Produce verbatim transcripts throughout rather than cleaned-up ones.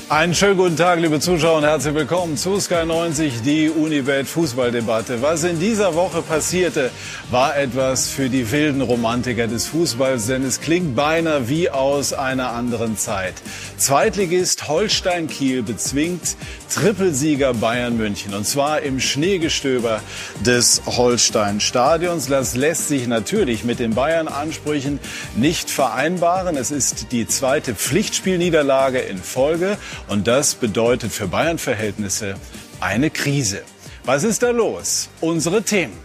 Einen schönen guten Tag, liebe Zuschauer, und herzlich willkommen zu Sky neunzig, die Unibet Fußballdebatte. Was in dieser Woche passierte, war etwas für die wilden Romantiker des Fußballs, denn es klingt beinahe wie aus einer anderen Zeit. Zweitligist Holstein Kiel bezwingt Trippelsieger Bayern München, und zwar im Schneegestöber des Holstein-Stadions. Das lässt sich natürlich mit den Bayern-Ansprüchen nicht vereinbaren. Es ist die zweite Pflichtspielniederlage in Folge. Und das bedeutet für Bayern-Verhältnisse eine Krise. Was ist da los? Unsere Themen.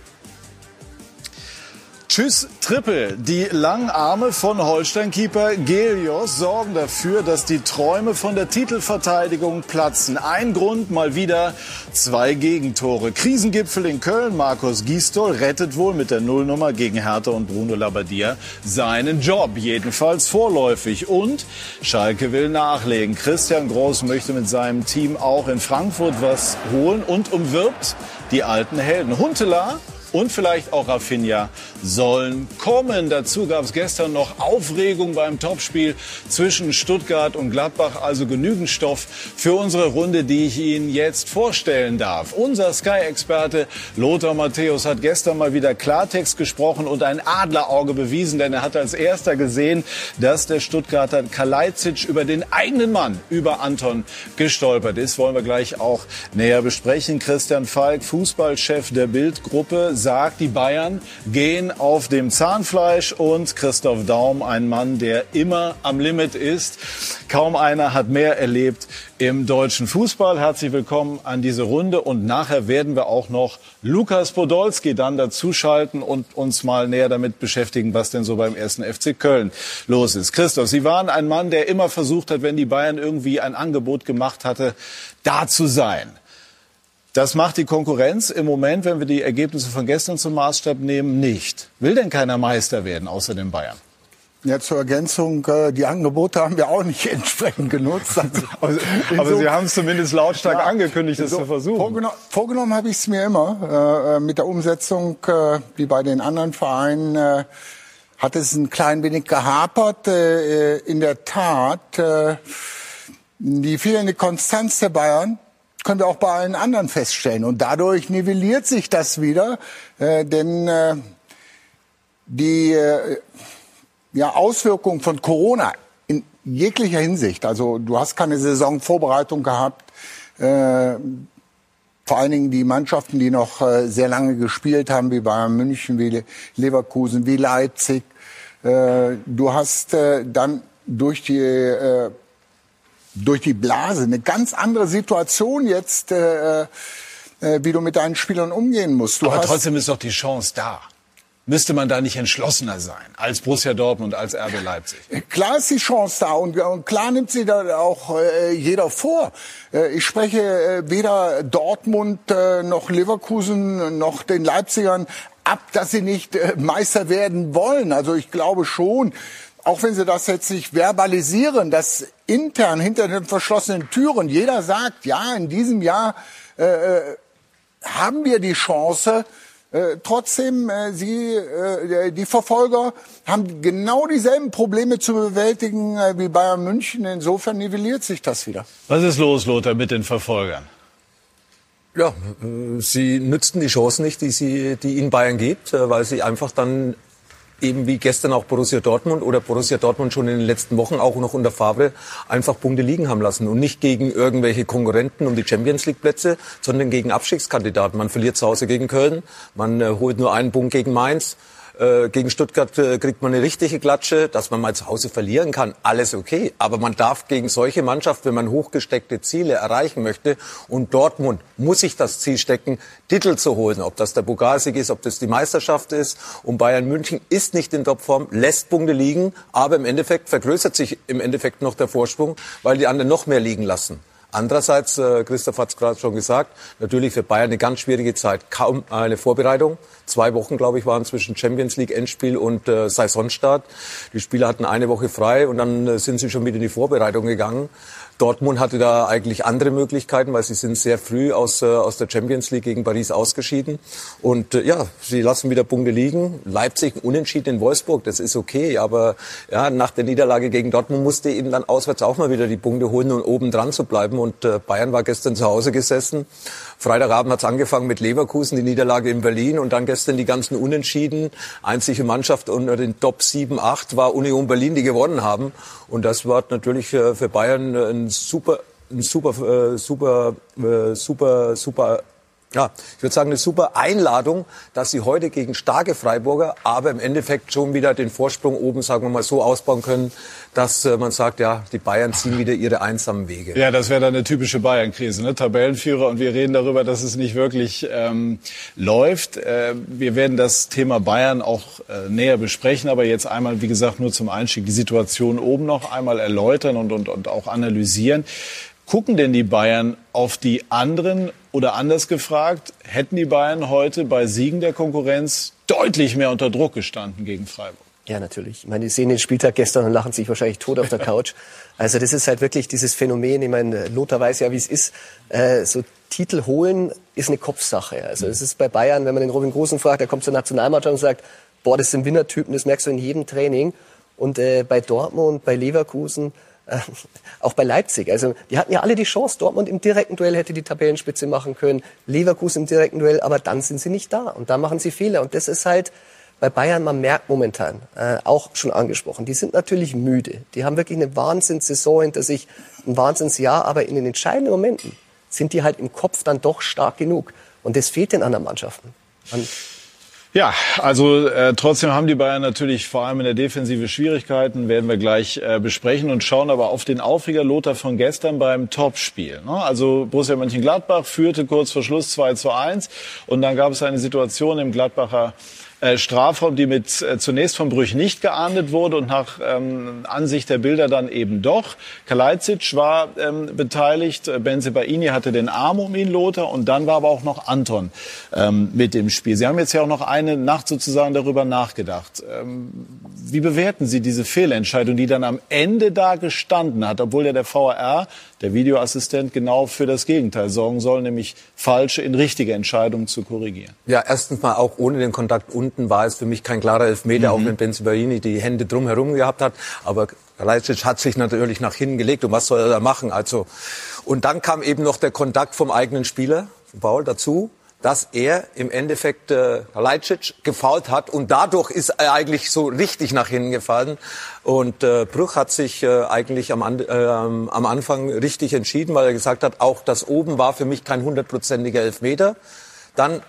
Tschüss Trippel. Die langen Arme von Holstein-Keeper Gelios sorgen dafür, dass die Träume von der Titelverteidigung platzen. Ein Grund, mal wieder zwei Gegentore. Krisengipfel in Köln. Markus Gisdol rettet wohl mit der Nullnummer gegen Hertha und Bruno Labbadia seinen Job. Jedenfalls vorläufig. Und Schalke will nachlegen. Christian Groß möchte mit seinem Team auch in Frankfurt was holen und umwirbt die alten Helden. Huntelaar und vielleicht auch Rafinha sollen kommen. Dazu gab es gestern noch Aufregung beim Topspiel zwischen Stuttgart und Gladbach. Also genügend Stoff für unsere Runde, die ich Ihnen jetzt vorstellen darf. Unser Sky-Experte Lothar Matthäus hat gestern mal wieder Klartext gesprochen und ein Adlerauge bewiesen, denn er hat als erster gesehen, dass der Stuttgarter Kalajdzic über den eigenen Mann, über Anton, gestolpert ist. Wollen wir gleich auch näher besprechen. Christian Falk, Fußballchef der Bild-Gruppe, sagt, die Bayern gehen auf dem Zahnfleisch, und Christoph Daum, ein Mann, der immer am Limit ist. Kaum einer hat mehr erlebt im deutschen Fußball. Herzlich willkommen an diese Runde, und nachher werden wir auch noch Lukas Podolski dann dazuschalten und uns mal näher damit beschäftigen, was denn so beim ersten F C Köln los ist. Christoph, Sie waren ein Mann, der immer versucht hat, wenn die Bayern irgendwie ein Angebot gemacht hatte, da zu sein. Das macht die Konkurrenz im Moment, wenn wir die Ergebnisse von gestern zum Maßstab nehmen, nicht. Will denn keiner Meister werden, außer den Bayern? Ja, zur Ergänzung, die Angebote haben wir auch nicht entsprechend genutzt. Also, aber aber so, Sie haben es zumindest lautstark ja, angekündigt, das so zu versuchen. Vorgenommen, vorgenommen habe ich es mir immer. Äh, mit der Umsetzung, äh, wie bei den anderen Vereinen, äh, hat es ein klein wenig gehapert. Äh, in der Tat, äh, die fehlende Konstanz der Bayern können wir auch bei allen anderen feststellen. Und dadurch nivelliert sich das wieder. Äh, denn äh, die äh, ja, Auswirkungen von Corona in jeglicher Hinsicht, also du hast keine Saisonvorbereitung gehabt, äh, vor allen Dingen die Mannschaften, die noch äh, sehr lange gespielt haben, wie Bayern München, wie Leverkusen, wie Leipzig. Äh, du hast äh, dann durch die äh, durch die Blase eine ganz andere Situation jetzt, äh, äh, wie du mit deinen Spielern umgehen musst. Du Aber hast trotzdem ist doch die Chance da. Müsste man da nicht entschlossener sein als Borussia Dortmund, als R B Leipzig? Klar ist die Chance da, und, und klar nimmt sie da auch äh, jeder vor. Äh, ich spreche äh, weder Dortmund äh, noch Leverkusen noch den Leipzigern ab, dass sie nicht äh, Meister werden wollen. Also ich glaube schon, auch wenn sie das jetzt nicht verbalisieren, dass intern hinter den verschlossenen Türen jeder sagt, ja, in diesem Jahr äh, haben wir die Chance. Äh, trotzdem, äh, sie, äh, die Verfolger haben genau dieselben Probleme zu bewältigen äh, wie Bayern München. Insofern nivelliert sich das wieder. Was ist los, Lothar, mit den Verfolgern? Ja, äh, sie nützten die Chance nicht, die, sie, die ihnen Bayern gibt, äh, weil sie einfach dann eben wie gestern auch Borussia Dortmund oder Borussia Dortmund schon in den letzten Wochen auch noch unter Favre einfach Punkte liegen haben lassen und nicht gegen irgendwelche Konkurrenten um die Champions-League-Plätze, sondern gegen Abstiegskandidaten. Man verliert zu Hause gegen Köln, man äh, holt nur einen Punkt gegen Mainz. Äh, gegen Stuttgart äh, kriegt man eine richtige Klatsche, dass man mal zu Hause verlieren kann, alles okay. Aber man darf gegen solche Mannschaften, wenn man hochgesteckte Ziele erreichen möchte, und Dortmund muss sich das Ziel stecken, Titel zu holen. Ob das der Pokalsieg ist, ob das die Meisterschaft ist. Und Bayern München ist nicht in Topform, lässt Punkte liegen, aber im Endeffekt vergrößert sich im Endeffekt noch der Vorsprung, weil die anderen noch mehr liegen lassen. Andererseits, äh, Christoph hat es gerade schon gesagt, natürlich für Bayern eine ganz schwierige Zeit. Kaum eine Vorbereitung. Zwei Wochen, glaube ich, waren zwischen Champions League Endspiel und äh, Saisonstart. Die Spieler hatten eine Woche frei und dann äh, sind sie schon wieder in die Vorbereitung gegangen. Dortmund hatte da eigentlich andere Möglichkeiten, weil sie sind sehr früh aus, äh, aus der Champions League gegen Paris ausgeschieden. Und äh, ja, sie lassen wieder Punkte liegen. Leipzig unentschieden in Wolfsburg, das ist okay. Aber ja, nach der Niederlage gegen Dortmund musste eben dann auswärts auch mal wieder die Punkte holen und oben dran zu bleiben. Und äh, Bayern war gestern zu Hause gesessen. Freitagabend hat es angefangen mit Leverkusen, die Niederlage in Berlin. Und dann gestern die ganzen Unentschieden. Einzige Mannschaft unter den Top sieben, acht war Union Berlin, die gewonnen haben. Und das war natürlich für, für Bayern ein super, ein super, äh, super, äh, super, super, ja, ich würde sagen, eine super Einladung, dass sie heute gegen starke Freiburger, aber im Endeffekt schon wieder den Vorsprung oben, sagen wir mal, so ausbauen können, dass äh, man sagt, ja, die Bayern ziehen wieder ihre einsamen Wege. Ja, das wäre dann eine typische Bayern-Krise, ne? Tabellenführer, und wir reden darüber, dass es nicht wirklich ähm, läuft. Äh, wir werden das Thema Bayern auch äh, näher besprechen, aber jetzt einmal, wie gesagt, nur zum Einstieg die Situation oben noch einmal erläutern und, und, und auch analysieren. Gucken denn die Bayern auf die anderen, oder anders gefragt, hätten die Bayern heute bei Siegen der Konkurrenz deutlich mehr unter Druck gestanden gegen Freiburg? Ja, natürlich. Ich meine, die sehen den Spieltag gestern und lachen sich wahrscheinlich tot auf der Couch. Also das ist halt wirklich dieses Phänomen. Ich meine, Lothar weiß ja, wie es ist. Äh, so Titel holen ist eine Kopfsache. Also es ist bei Bayern, wenn man den Robin Großen fragt, der kommt zur Nationalmannschaft und sagt, boah, das sind Winnertypen, das merkst du in jedem Training. Und äh, bei Dortmund, bei Leverkusen, äh, auch bei Leipzig. Also die hatten ja alle die Chance. Dortmund im direkten Duell hätte die Tabellenspitze machen können. Leverkusen im direkten Duell, aber dann sind sie nicht da. Und da machen sie Fehler. Und das ist halt bei Bayern, man merkt momentan, äh, auch schon angesprochen, die sind natürlich müde. Die haben wirklich eine Wahnsinnssaison hinter sich, ein Wahnsinnsjahr, aber in den entscheidenden Momenten sind die halt im Kopf dann doch stark genug. Und das fehlt den anderen Mannschaften. Und ja, also äh, trotzdem haben die Bayern natürlich vor allem in der Defensive Schwierigkeiten, werden wir gleich äh, besprechen, und schauen aber auf den Aufreger Lothar von gestern beim Topspiel. Ne? Also Borussia Mönchengladbach führte kurz vor Schluss zwei zu eins, und dann gab es eine Situation im Gladbacher Äh, Strafraum, die mit äh, zunächst von Brüch nicht geahndet wurde und nach ähm, Ansicht der Bilder dann eben doch. Kalajdzic war ähm, beteiligt, äh, Bensebaini hatte den Arm um ihn, Lothar, und dann war aber auch noch Anton ähm, mit im Spiel. Sie haben jetzt ja auch noch eine Nacht sozusagen darüber nachgedacht. Ähm, wie bewerten Sie diese Fehlentscheidung, die dann am Ende da gestanden hat, obwohl ja der V A R, der Videoassistent, genau für das Gegenteil sorgen soll, nämlich falsche in richtige Entscheidungen zu korrigieren? Ja, erstens mal auch ohne den Kontakt unten war es für mich kein klarer Elfmeter, mhm. auch wenn Bensebaini die Hände drumherum gehabt hat. Aber Kalajdzic hat sich natürlich nach hinten gelegt, und was soll er da machen? Also, und dann kam eben noch der Kontakt vom eigenen Spieler, von Paul, dazu, dass er im Endeffekt äh, Kalajdzic gefoult hat, und dadurch ist er eigentlich so richtig nach hinten gefallen. Und äh, Bruch hat sich äh, eigentlich am, äh, am Anfang richtig entschieden, weil er gesagt hat, auch das oben war für mich kein hundertprozentiger Elfmeter. Dann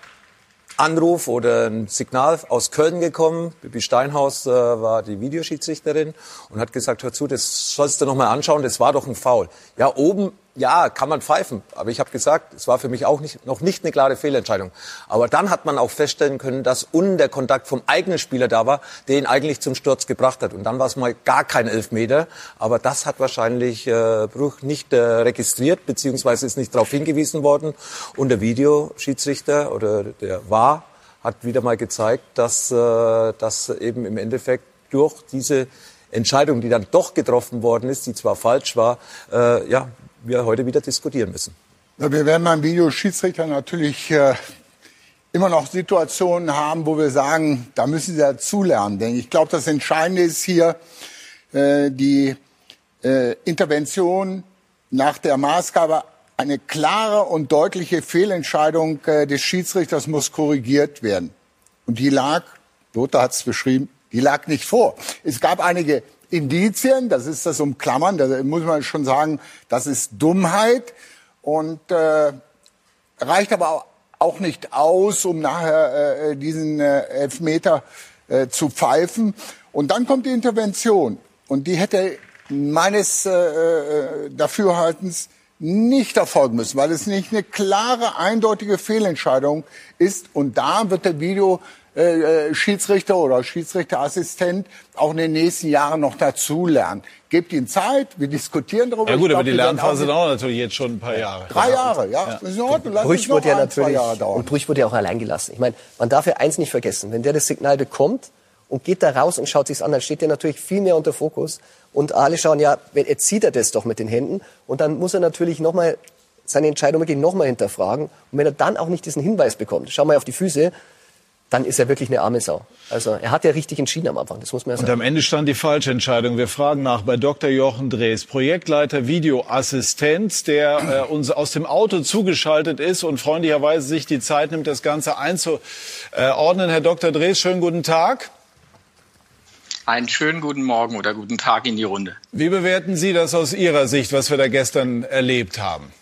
Anruf oder ein Signal aus Köln gekommen. Bibi Steinhaus äh, war die Videoschiedsrichterin und hat gesagt, hör zu, das sollst du noch mal anschauen, das war doch ein Foul. Ja, oben, ja, kann man pfeifen. Aber ich habe gesagt, es war für mich auch nicht, noch nicht eine klare Fehlentscheidung. Aber dann hat man auch feststellen können, dass unten der Kontakt vom eigenen Spieler da war, der ihn eigentlich zum Sturz gebracht hat. Und dann war es mal gar kein Elfmeter. Aber das hat wahrscheinlich äh, Bruch nicht äh, registriert, beziehungsweise ist nicht darauf hingewiesen worden. Und der Videoschiedsrichter oder der V A R hat wieder mal gezeigt, dass, äh, dass eben im Endeffekt durch diese Entscheidung, die dann doch getroffen worden ist, die zwar falsch war, äh, ja, wir heute wieder diskutieren müssen. Ja, wir werden beim Videoschiedsrichter natürlich äh, immer noch Situationen haben, wo wir sagen, da müssen sie dazulernen. Denn ich glaube, das Entscheidende ist hier äh, die äh, Intervention nach der Maßgabe. Eine klare und deutliche Fehlentscheidung äh, des Schiedsrichters muss korrigiert werden. Und die lag, Lothar hat es beschrieben, die lag nicht vor. Es gab einige Indizien, das ist das Umklammern, da muss man schon sagen, das ist Dummheit, und äh, reicht aber auch nicht aus, um nachher äh, diesen äh, Elfmeter äh, zu pfeifen. Und dann kommt die Intervention, und die hätte meines äh, Dafürhaltens nicht erfolgen müssen, weil es nicht eine klare, eindeutige Fehlentscheidung ist. Und da wird der Video Äh, Schiedsrichter oder Schiedsrichterassistent auch in den nächsten Jahren noch dazulernen. Gebt ihm Zeit, wir diskutieren darüber. Ja gut, glaub, aber die Lernphase dauert natürlich jetzt schon ein paar Jahre. Drei Jahre, ja. ja. Das ist in Ordnung. Lass Brüch wurde ja ein, natürlich, und Brüch wurde ja auch allein gelassen. Ich meine, man darf ja eins nicht vergessen, wenn der das Signal bekommt und geht da raus und schaut sich's an, dann steht der natürlich viel mehr unter Fokus. Und alle schauen, ja, jetzt sieht er das doch mit den Händen. Und dann muss er natürlich nochmal seine Entscheidung wirklich nochmal hinterfragen. Und wenn er dann auch nicht diesen Hinweis bekommt, schau mal auf die Füße, dann ist er wirklich eine arme Sau. Also er hat ja richtig entschieden am Anfang, das muss man ja sagen. Und am Ende stand die falsche Entscheidung. Wir fragen nach bei Doktor Jochen Drees, Projektleiter Videoassistent, der äh, uns aus dem Auto zugeschaltet ist und freundlicherweise sich die Zeit nimmt, das Ganze einzuordnen. Herr Doktor Drees, schönen guten Tag. Einen schönen guten Morgen oder guten Tag in die Runde. Wie bewerten Sie das aus Ihrer Sicht, was wir da gestern erlebt haben?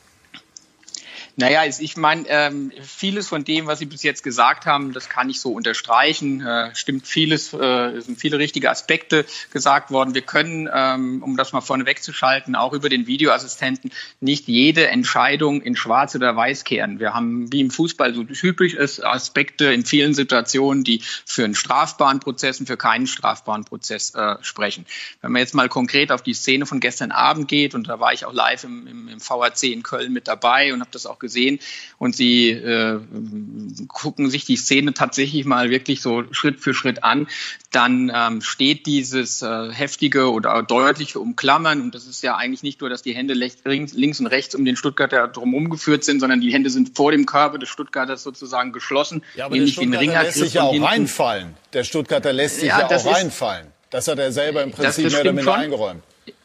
Naja, ich meine, ähm, vieles von dem, was Sie bis jetzt gesagt haben, das kann ich so unterstreichen. Äh, stimmt vieles, äh, es sind viele richtige Aspekte gesagt worden. Wir können, ähm, um das mal vorne wegzuschalten, auch über den Videoassistenten nicht jede Entscheidung in Schwarz oder Weiß kehren. Wir haben, wie im Fußball so typisch ist, Aspekte in vielen Situationen, die für einen strafbaren Prozess und für keinen strafbaren Prozess äh, sprechen. Wenn man jetzt mal konkret auf die Szene von gestern Abend geht, und da war ich auch live im, im, im V A C in Köln mit dabei und habe das auch gesehen, und Sie äh, gucken sich die Szene tatsächlich mal wirklich so Schritt für Schritt an, dann ähm, steht dieses äh, heftige oder deutliche Umklammern, und das ist ja eigentlich nicht nur, dass die Hände links, links und rechts um den Stuttgarter drumherum geführt sind, sondern die Hände sind vor dem Körper des Stuttgarters sozusagen geschlossen. Ja, aber der Stuttgarter lässt sich ja auch reinfallen. Der Stuttgarter lässt sich ja, ja auch reinfallen. Das hat er selber im Prinzip mehr oder minder eingeräumt.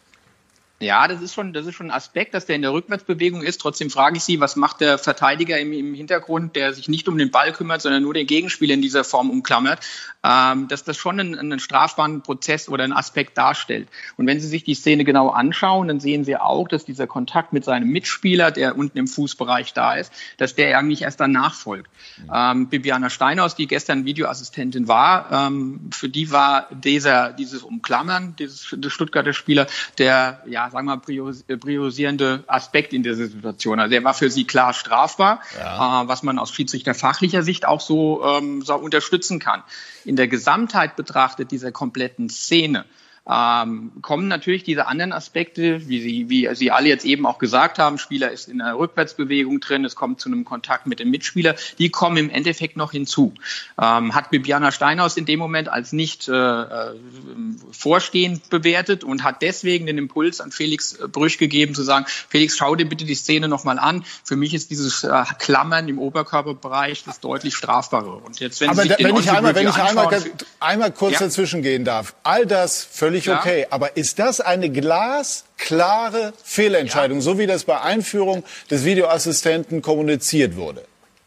Ja, das ist schon, das ist schon ein Aspekt, dass der in der Rückwärtsbewegung ist. Trotzdem frage ich Sie, was macht der Verteidiger im, im Hintergrund, der sich nicht um den Ball kümmert, sondern nur den Gegenspieler in dieser Form umklammert, ähm, dass das schon einen, einen strafbaren Prozess oder einen Aspekt darstellt. Und wenn Sie sich die Szene genau anschauen, dann sehen Sie auch, dass dieser Kontakt mit seinem Mitspieler, der unten im Fußbereich da ist, dass der eigentlich erst danach folgt. Mhm. Ähm, Bibiana Steinhaus, die gestern Videoassistentin war, ähm, für die war dieser, dieses Umklammern dieses, des Stuttgarter Spieler der, ja, sagen wir mal, priorisierende Aspekt in dieser Situation. Also er war für sie klar strafbar, ja. äh, was man aus schiedsrichterfachlicher Sicht auch so, ähm, so unterstützen kann. In der Gesamtheit betrachtet dieser kompletten Szene ähm, kommen natürlich diese anderen Aspekte, wie Sie, wie Sie alle jetzt eben auch gesagt haben, Spieler ist in einer Rückwärtsbewegung drin, es kommt zu einem Kontakt mit dem Mitspieler, die kommen im Endeffekt noch hinzu. Ähm, hat Bibiana Steinhaus in dem Moment als nicht äh, vorstehend bewertet und hat deswegen den Impuls an Felix Brüch gegeben, zu sagen, Felix, schau dir bitte die Szene nochmal an. Für mich ist dieses äh, Klammern im Oberkörperbereich das deutlich strafbare. Und jetzt, wenn Aber Sie da, sich den wenn ich einmal, wenn ich einmal, anschauen, einmal kurz ja. dazwischen gehen darf, all das völlig Klar. okay. Aber ist das eine glasklare Fehlentscheidung, ja. so wie das bei Einführung des Videoassistenten kommuniziert wurde?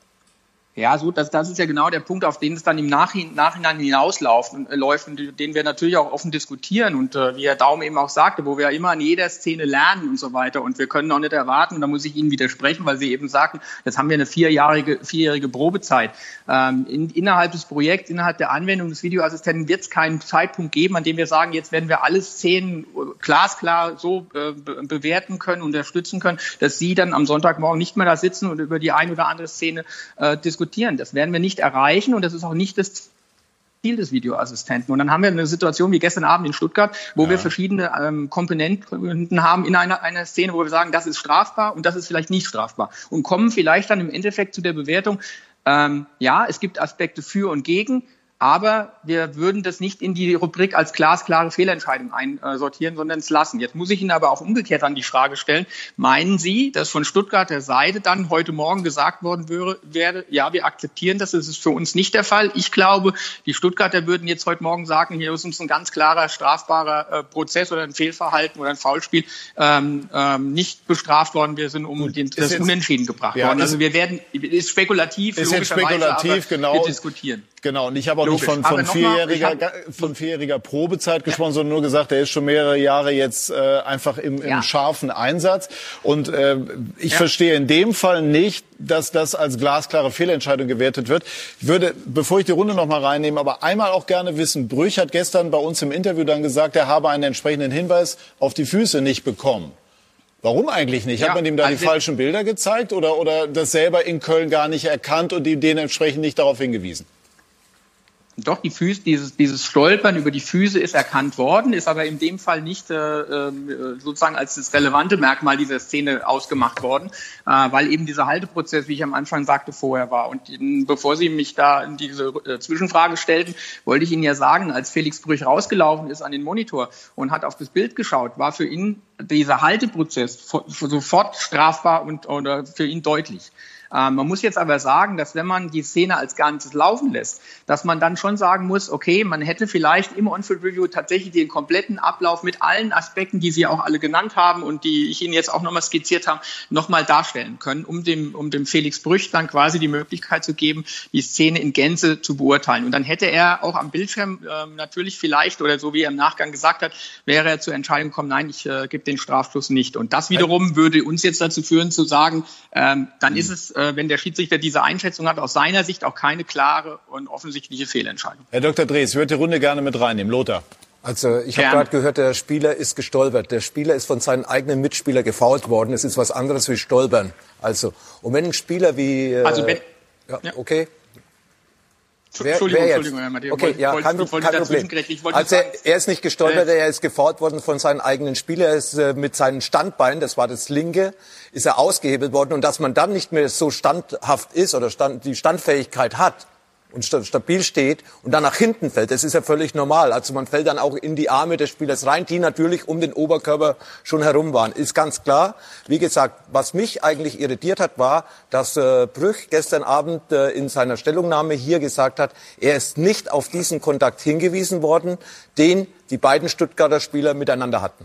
Ja, so, das, das ist ja genau der Punkt, auf den es dann im Nachhinein, Nachhinein hinausläuft, äh, läuft, und den wir natürlich auch offen diskutieren. Und äh, wie Herr Daum eben auch sagte, wo wir ja immer an jeder Szene lernen und so weiter. Und wir können auch nicht erwarten, und da muss ich Ihnen widersprechen, weil Sie eben sagten, jetzt haben wir eine vierjährige, vierjährige Probezeit. Ähm, in, innerhalb des Projekts, innerhalb der Anwendung des Videoassistenten wird es keinen Zeitpunkt geben, an dem wir sagen, jetzt werden wir alle Szenen glasklar so äh, be- bewerten können, unterstützen können, dass Sie dann am Sonntagmorgen nicht mehr da sitzen und über die ein oder andere Szene äh, diskutieren. Das werden wir nicht erreichen, und das ist auch nicht das Ziel des Videoassistenten. Und dann haben wir eine Situation wie gestern Abend in Stuttgart, wo ja. wir verschiedene ähm, Komponenten haben in einer, einer Szene, wo wir sagen, das ist strafbar und das ist vielleicht nicht strafbar. Und kommen vielleicht dann im Endeffekt zu der Bewertung, ähm, ja, es gibt Aspekte für und gegen, aber wir würden das nicht in die Rubrik als glasklare Fehlentscheidung einsortieren, sondern es lassen. Jetzt muss ich Ihnen aber auch umgekehrt an die Frage stellen, meinen Sie, dass von Stuttgarter Seite dann heute Morgen gesagt worden wäre, wäre, ja, wir akzeptieren das, das ist für uns nicht der Fall? Ich glaube, die Stuttgarter würden jetzt heute Morgen sagen, hier ist uns ein ganz klarer strafbarer äh, Prozess oder ein Fehlverhalten oder ein Foulspiel ähm, ähm, nicht bestraft worden. Wir sind um den, das jetzt, Unentschieden gebracht ja, worden. Also wir werden, ist spekulativ, ist jetzt spekulativ, aber genau. wir diskutieren. Genau, und ich habe auch Logisch. nicht von, von, vierjähriger, mal, hab, von vierjähriger Probezeit gesprochen, ja. sondern nur gesagt, der ist schon mehrere Jahre jetzt äh, einfach im, im ja. scharfen Einsatz. Und äh, ich ja. verstehe in dem Fall nicht, dass das als glasklare Fehlentscheidung gewertet wird. Ich würde, bevor ich die Runde noch mal reinnehme, aber einmal auch gerne wissen, Brüch hat gestern bei uns im Interview dann gesagt, er habe einen entsprechenden Hinweis auf die Füße nicht bekommen. Warum eigentlich nicht? Ja, hat man ihm da also die falschen Bilder gezeigt oder, oder das selber in Köln gar nicht erkannt und ihm dementsprechend nicht darauf hingewiesen? Doch, die Füße, dieses, dieses Stolpern über die Füße ist erkannt worden, ist aber in dem Fall nicht äh, sozusagen als das relevante Merkmal dieser Szene ausgemacht worden, äh, weil eben dieser Halteprozess, wie ich am Anfang sagte, vorher war. Und in, bevor Sie mich da in diese äh, Zwischenfrage stellten, wollte ich Ihnen ja sagen, als Felix Brüch rausgelaufen ist an den Monitor und hat auf das Bild geschaut, war für ihn dieser Halteprozess sofort strafbar und oder für ihn deutlich. Ähm, man muss jetzt aber sagen, dass wenn man die Szene als Ganzes laufen lässt, dass man dann schon sagen muss, okay, man hätte vielleicht im On-Field-Review tatsächlich den kompletten Ablauf mit allen Aspekten, die Sie auch alle genannt haben und die ich Ihnen jetzt auch nochmal skizziert habe, nochmal darstellen können, um dem, um dem Felix Brüch dann quasi die Möglichkeit zu geben, die Szene in Gänze zu beurteilen. Und dann hätte er auch am Bildschirm äh, natürlich vielleicht, oder so wie er im Nachgang gesagt hat, wäre er zur Entscheidung gekommen, nein, ich äh, gebe den Strafstoß nicht. Und das wiederum würde uns jetzt dazu führen, zu sagen, ähm, dann ist es wenn der Schiedsrichter diese Einschätzung hat, aus seiner Sicht auch keine klare und offensichtliche Fehlentscheidung. Herr Doktor Drees, ich würde die Runde gerne mit reinnehmen. Lothar. Also ich habe gerade gehört, der Spieler ist gestolpert. Der Spieler ist von seinen eigenen Mitspielern gefoult worden. Es ist was anderes wie stolpern. Also, und wenn ein Spieler wie... Äh, also wenn... Ja, okay. Wer, Entschuldigung, wer Entschuldigung, Herr Mathieu. Okay, wollte, ja, wollte, kein, wollte kein Problem. Also er, er ist nicht gestolpert, äh, er ist gefoult worden von seinen eigenen Spielern. Er ist äh, mit seinen Standbeinen, das war das linke, ist er ausgehebelt worden. Und dass man dann nicht mehr so standhaft ist oder stand, die Standfähigkeit hat und stabil steht und dann nach hinten fällt, das ist ja völlig normal. Also man fällt dann auch in die Arme des Spielers rein, die natürlich um den Oberkörper schon herum waren. Ist ganz klar. Wie gesagt, was mich eigentlich irritiert hat, war, dass äh, Brüch gestern Abend äh, in seiner Stellungnahme hier gesagt hat, er ist nicht auf diesen Kontakt hingewiesen worden, den die beiden Stuttgarter Spieler miteinander hatten.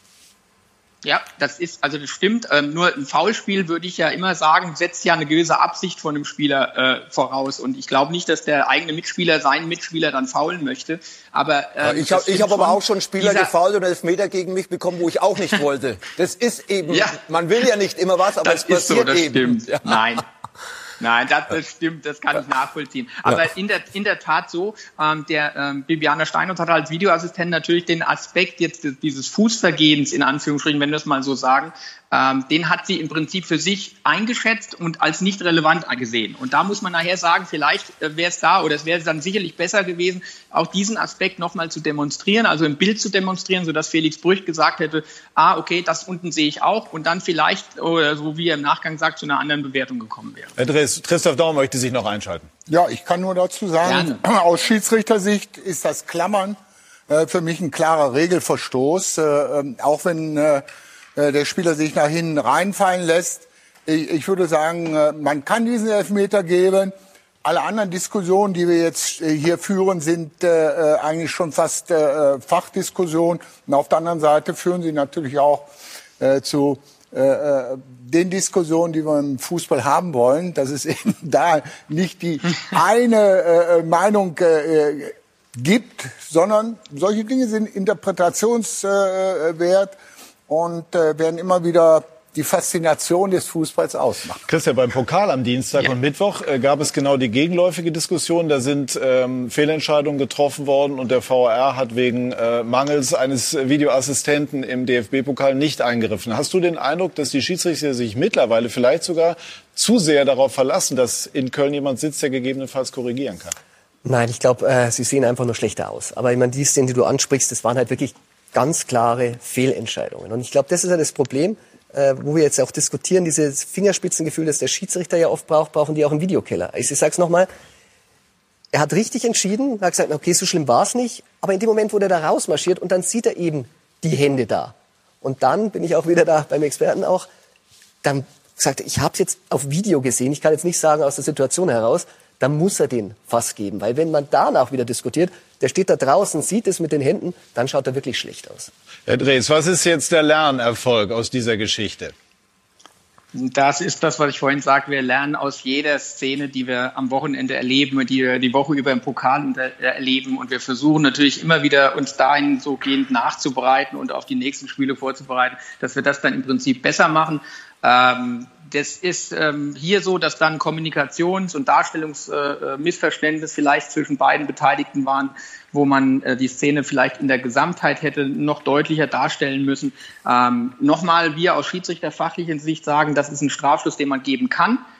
Ja, das ist, also das stimmt. Ähm, nur ein Foulspiel, würde ich ja immer sagen, setzt ja eine gewisse Absicht von dem Spieler äh, voraus. Und ich glaube nicht, dass der eigene Mitspieler seinen Mitspieler dann foulen möchte. Aber ähm, ja, ich habe hab aber auch schon Spieler gefoult und Elfmeter gegen mich bekommen, wo ich auch nicht wollte. Das ist eben, ja. Man will ja nicht immer was, aber das es passiert so, das eben. Stimmt. Ja. Nein. Nein, das, das stimmt, das kann ich nachvollziehen. Aber ja. in der in der Tat so, ähm, der ähm, Bibiana Steinhaus hat als Videoassistent natürlich den Aspekt jetzt dieses Fußvergehens, in Anführungsstrichen, wenn wir es mal so sagen, ähm, den hat sie im Prinzip für sich eingeschätzt und als nicht relevant gesehen. Und da muss man nachher sagen, vielleicht äh, wäre es da, oder es wäre dann sicherlich besser gewesen, auch diesen Aspekt nochmal zu demonstrieren, also im Bild zu demonstrieren, sodass Felix Brüch gesagt hätte, ah, okay, das unten sehe ich auch, und dann vielleicht, oder so wie er im Nachgang sagt, zu einer anderen Bewertung gekommen wäre. Herr Drees, Christoph Daum möchte sich noch einschalten. Ja, ich kann nur dazu sagen, Gerne. Aus Schiedsrichtersicht ist das Klammern äh, für mich ein klarer Regelverstoß, äh, äh, auch wenn äh, der Spieler sich nach hinten reinfallen lässt. Ich, ich würde sagen, äh, man kann diesen Elfmeter geben. Alle anderen Diskussionen, die wir jetzt äh, hier führen, sind äh, eigentlich schon fast äh, Fachdiskussionen. Und auf der anderen Seite führen sie natürlich auch äh, zu äh, den Diskussionen, die wir im Fußball haben wollen, dass es eben da nicht die eine äh, Meinung äh, gibt, sondern solche Dinge sind interpretationswert äh, und äh, werden immer wieder die Faszination des Fußballs ausmachen. Christian, beim Pokal am Dienstag ja. und Mittwoch äh, gab es genau die gegenläufige Diskussion. Da sind ähm, Fehlentscheidungen getroffen worden und der V A R hat wegen äh, Mangels eines Videoassistenten im D F B-Pokal nicht eingegriffen. Hast du den Eindruck, dass die Schiedsrichter sich mittlerweile vielleicht sogar zu sehr darauf verlassen, dass in Köln jemand sitzt, der gegebenenfalls korrigieren kann? Nein, ich glaube, äh, sie sehen einfach nur schlechter aus. Aber ich meine, die Szenen, die du ansprichst, das waren halt wirklich ganz klare Fehlentscheidungen. Und ich glaube, das ist ja das Problem, Äh, wo wir jetzt auch diskutieren, dieses Fingerspitzengefühl, das der Schiedsrichter ja oft braucht, brauchen die auch im Videokeller. Ich sag's nochmal, er hat richtig entschieden, er hat gesagt, okay, so schlimm war's nicht, aber in dem Moment, wo der da rausmarschiert und dann sieht er eben die Hände da. Und dann bin ich auch wieder da beim Experten auch, dann sagt er, ich habe es jetzt auf Video gesehen, ich kann jetzt nicht sagen aus der Situation heraus, dann muss er den Fass geben. Weil wenn man danach wieder diskutiert, der steht da draußen, sieht es mit den Händen, dann schaut er wirklich schlecht aus. Herr Drees, was ist jetzt der Lernerfolg aus dieser Geschichte? Das ist das, was ich vorhin sagte. Wir lernen aus jeder Szene, die wir am Wochenende erleben, die wir die Woche über im Pokal erleben. Und wir versuchen natürlich immer wieder, uns dahin so gehend nachzubereiten und auf die nächsten Spiele vorzubereiten, dass wir das dann im Prinzip besser machen. Ähm, das ist ähm, hier so, dass dann Kommunikations- und Darstellungsmissverständnis äh, vielleicht zwischen beiden Beteiligten waren, wo man äh, die Szene vielleicht in der Gesamtheit hätte noch deutlicher darstellen müssen. Ähm, nochmal, wir aus schiedsrichterfachlicher Sicht sagen, das ist ein Strafstoß, den man geben kann.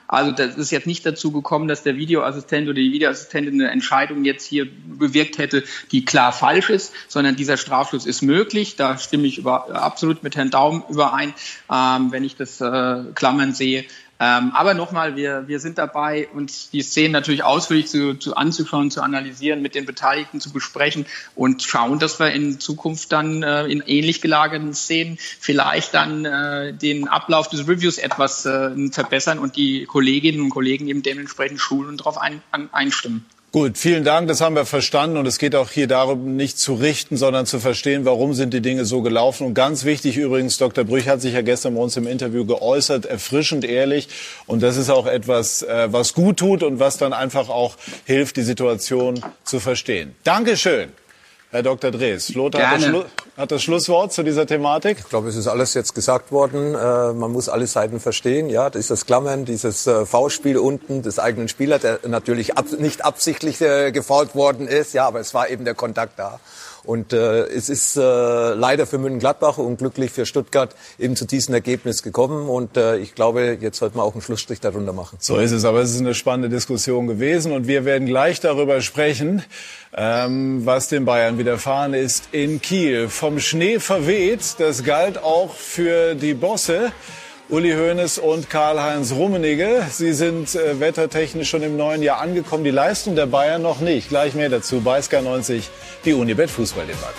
Also das ist jetzt nicht dazu gekommen, dass der Videoassistent oder die Videoassistentin eine Entscheidung jetzt hier bewirkt hätte, die klar falsch ist, sondern dieser Strafschluss ist möglich. Da stimme ich über, absolut mit Herrn Daum überein, ähm, wenn ich das äh, Klammern sehe. Ähm, aber nochmal, wir, wir sind dabei, uns die Szenen natürlich ausführlich zu, zu anzuschauen, zu analysieren, mit den Beteiligten zu besprechen und schauen, dass wir in Zukunft dann äh, in ähnlich gelagerten Szenen vielleicht dann äh, den Ablauf des Reviews etwas äh, verbessern und die Kolleginnen und Kollegen eben dementsprechend schulen und darauf ein, ein, einstimmen. Gut, vielen Dank, das haben wir verstanden und es geht auch hier darum, nicht zu richten, sondern zu verstehen, warum sind die Dinge so gelaufen. Und ganz wichtig übrigens, Doktor Brüch hat sich ja gestern bei uns im Interview geäußert, erfrischend ehrlich, und das ist auch etwas, was gut tut und was dann einfach auch hilft, die Situation zu verstehen. Dankeschön, Herr Doktor Drees. Lothar hat das, Schlu- hat das Schlusswort zu dieser Thematik. Ich glaube, es ist alles jetzt gesagt worden. Äh, man muss alle Seiten verstehen. Ja, dieses Klammern, dieses äh, Foulspiel unten des eigenen Spielers, der natürlich ab, nicht absichtlich äh, gefoult worden ist. Ja, aber es war eben der Kontakt da. Und äh, es ist äh, leider für Mönchengladbach und glücklich für Stuttgart eben zu diesem Ergebnis gekommen. Und äh, ich glaube, jetzt sollte man auch einen Schlussstrich darunter machen. So ist es, aber es ist eine spannende Diskussion gewesen. Und wir werden gleich darüber sprechen, ähm, was den Bayern widerfahren ist in Kiel. Vom Schnee verweht, das galt auch für die Bosse. Uli Hoeneß und Karl-Heinz Rummenigge. Sie sind äh, wettertechnisch schon im neuen Jahr angekommen. Die Leistung der Bayern noch nicht. Gleich mehr dazu bei Sky neunzig, die Unibet Fußballdebatte.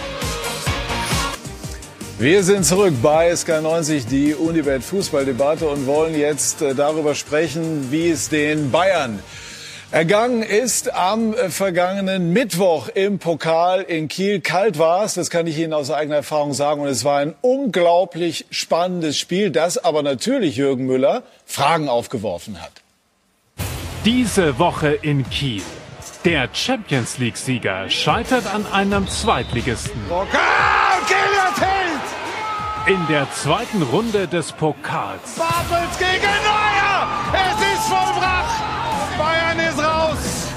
Wir sind zurück bei Sky neunzig, die Unibet Fußballdebatte und wollen jetzt äh, darüber sprechen, wie es den Bayern ergangen ist am vergangenen Mittwoch im Pokal in Kiel. Kalt war es, das kann ich Ihnen aus eigener Erfahrung sagen. Und es war ein unglaublich spannendes Spiel, das aber natürlich Jürgen Müller Fragen aufgeworfen hat. Diese Woche in Kiel. Der Champions-League-Sieger scheitert an einem Zweitligisten. In der zweiten Runde des Pokals. Bartels gegen Neuer! Es ist vollbracht! Bayern ist raus!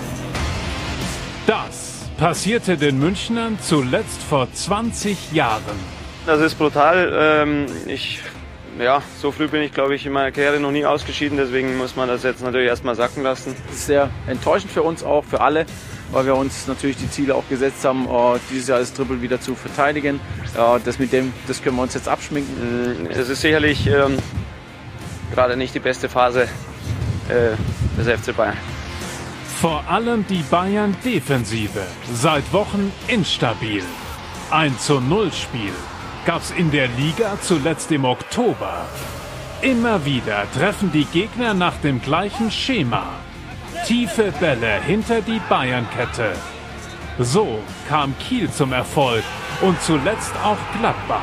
Das passierte den Münchnern zuletzt vor zwanzig Jahren. Das ist brutal. Ähm, ich, ja, so früh bin ich, glaube ich, in meiner Karriere noch nie ausgeschieden. Deswegen muss man das jetzt natürlich erstmal sacken lassen. Das ist sehr enttäuschend für uns auch, für alle, weil wir uns natürlich die Ziele auch gesetzt haben, dieses Jahr das Triple wieder zu verteidigen. Das mit dem, das können wir uns jetzt abschminken. Es ist sicherlich ähm, gerade nicht die beste Phase äh, des F C Bayern. Vor allem die Bayern-Defensive, seit Wochen instabil. Ein zu null Spiel gab's in der Liga zuletzt im Oktober. Immer wieder treffen die Gegner nach dem gleichen Schema. Tiefe Bälle hinter die Bayernkette. So kam Kiel zum Erfolg und zuletzt auch Gladbach.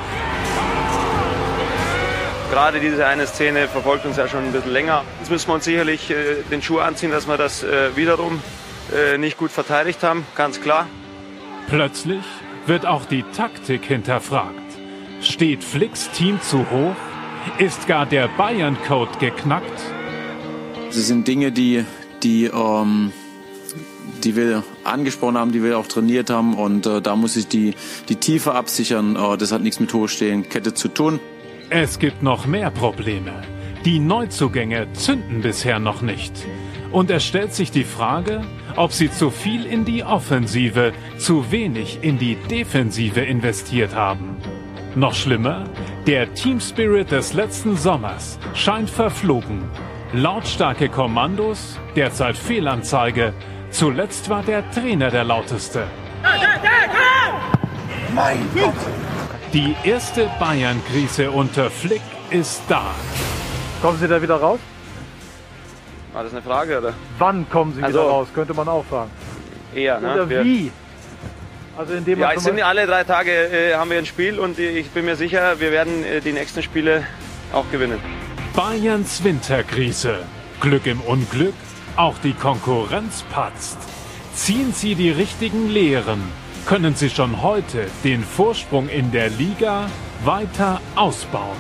Gerade diese eine Szene verfolgt uns ja schon ein bisschen länger. Jetzt müssen wir uns sicherlich äh, den Schuh anziehen, dass wir das äh, wiederum äh, nicht gut verteidigt haben, ganz klar. Plötzlich wird auch die Taktik hinterfragt. Steht Flicks Team zu hoch? Ist gar der Bayern-Code geknackt? Das sind Dinge, die, die, ähm, die wir angesprochen haben, die wir auch trainiert haben. Und äh, da muss ich die, die Tiefe absichern. Äh, das hat nichts mit Hochstehen, Kette zu tun. Es gibt noch mehr Probleme. Die Neuzugänge zünden bisher noch nicht. Und es stellt sich die Frage, ob sie zu viel in die Offensive, zu wenig in die Defensive investiert haben. Noch schlimmer, der Teamspirit des letzten Sommers scheint verflogen. Lautstarke Kommandos, derzeit Fehlanzeige. Zuletzt war der Trainer der lauteste. Mein Gott! Die erste Bayern-Krise unter Flick ist da. Kommen Sie da wieder raus? War das eine Frage, oder? Wann kommen Sie Also, wieder raus, könnte man auch fragen. Eher, ne? Oder Wir, wie? Also indem ja, man es zum sind alle drei Tage äh, haben wir ein Spiel und ich bin mir sicher, wir werden äh, die nächsten Spiele auch gewinnen. Bayerns Winterkrise. Glück im Unglück, auch die Konkurrenz patzt. Ziehen Sie die richtigen Lehren, können Sie schon heute den Vorsprung in der Liga weiter ausbauen.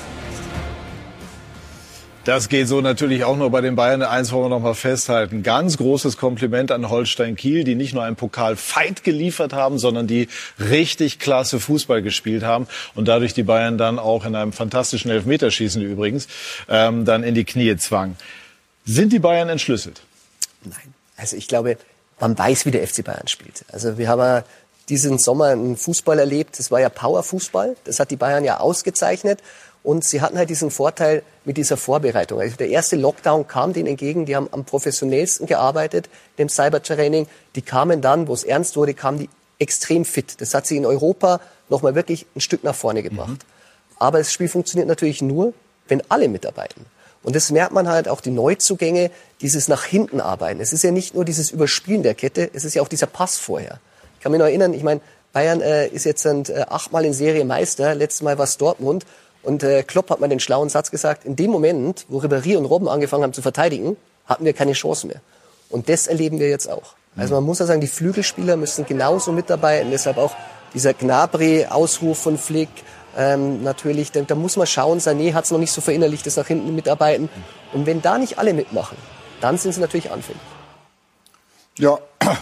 Das geht so natürlich auch nur bei den Bayern. Eins wollen wir noch mal festhalten. Ganz großes Kompliment an Holstein Kiel, die nicht nur einen Pokal-Fight geliefert haben, sondern die richtig klasse Fußball gespielt haben und dadurch die Bayern dann auch in einem fantastischen Elfmeterschießen übrigens ähm, dann in die Knie zwang. Sind die Bayern entschlüsselt? Nein. Also ich glaube, man weiß, wie der F C Bayern spielt. Also wir haben ja diesen Sommer einen Fußball erlebt. Das war ja Powerfußball. Das hat die Bayern ja ausgezeichnet. Und sie hatten halt diesen Vorteil mit dieser Vorbereitung. Also der erste Lockdown kam denen entgegen. Die haben am professionellsten gearbeitet, dem Cybertraining. Die kamen dann, wo es ernst wurde, kamen die extrem fit. Das hat sie in Europa nochmal wirklich ein Stück nach vorne gebracht. Mhm. Aber das Spiel funktioniert natürlich nur, wenn alle mitarbeiten. Und das merkt man halt auch, die Neuzugänge, dieses nach hinten arbeiten. Es ist ja nicht nur dieses Überspielen der Kette, es ist ja auch dieser Pass vorher. Ich kann mich noch erinnern, ich meine, Bayern äh, ist jetzt äh, achtmal in Serie Meister, letztes Mal war es Dortmund. Und äh, Klopp hat mal den schlauen Satz gesagt, in dem Moment, wo Ribéry und Robben angefangen haben zu verteidigen, hatten wir keine Chance mehr. Und das erleben wir jetzt auch. Also man muss ja sagen, die Flügelspieler müssen genauso mitarbeiten. Deshalb auch dieser Gnabry-Ausruf von Flick. Ähm, natürlich, da, da muss man schauen, Sané hat es noch nicht so verinnerlicht, das nach hinten mitarbeiten. Und wenn da nicht alle mitmachen, dann sind sie natürlich anfällig. Ja,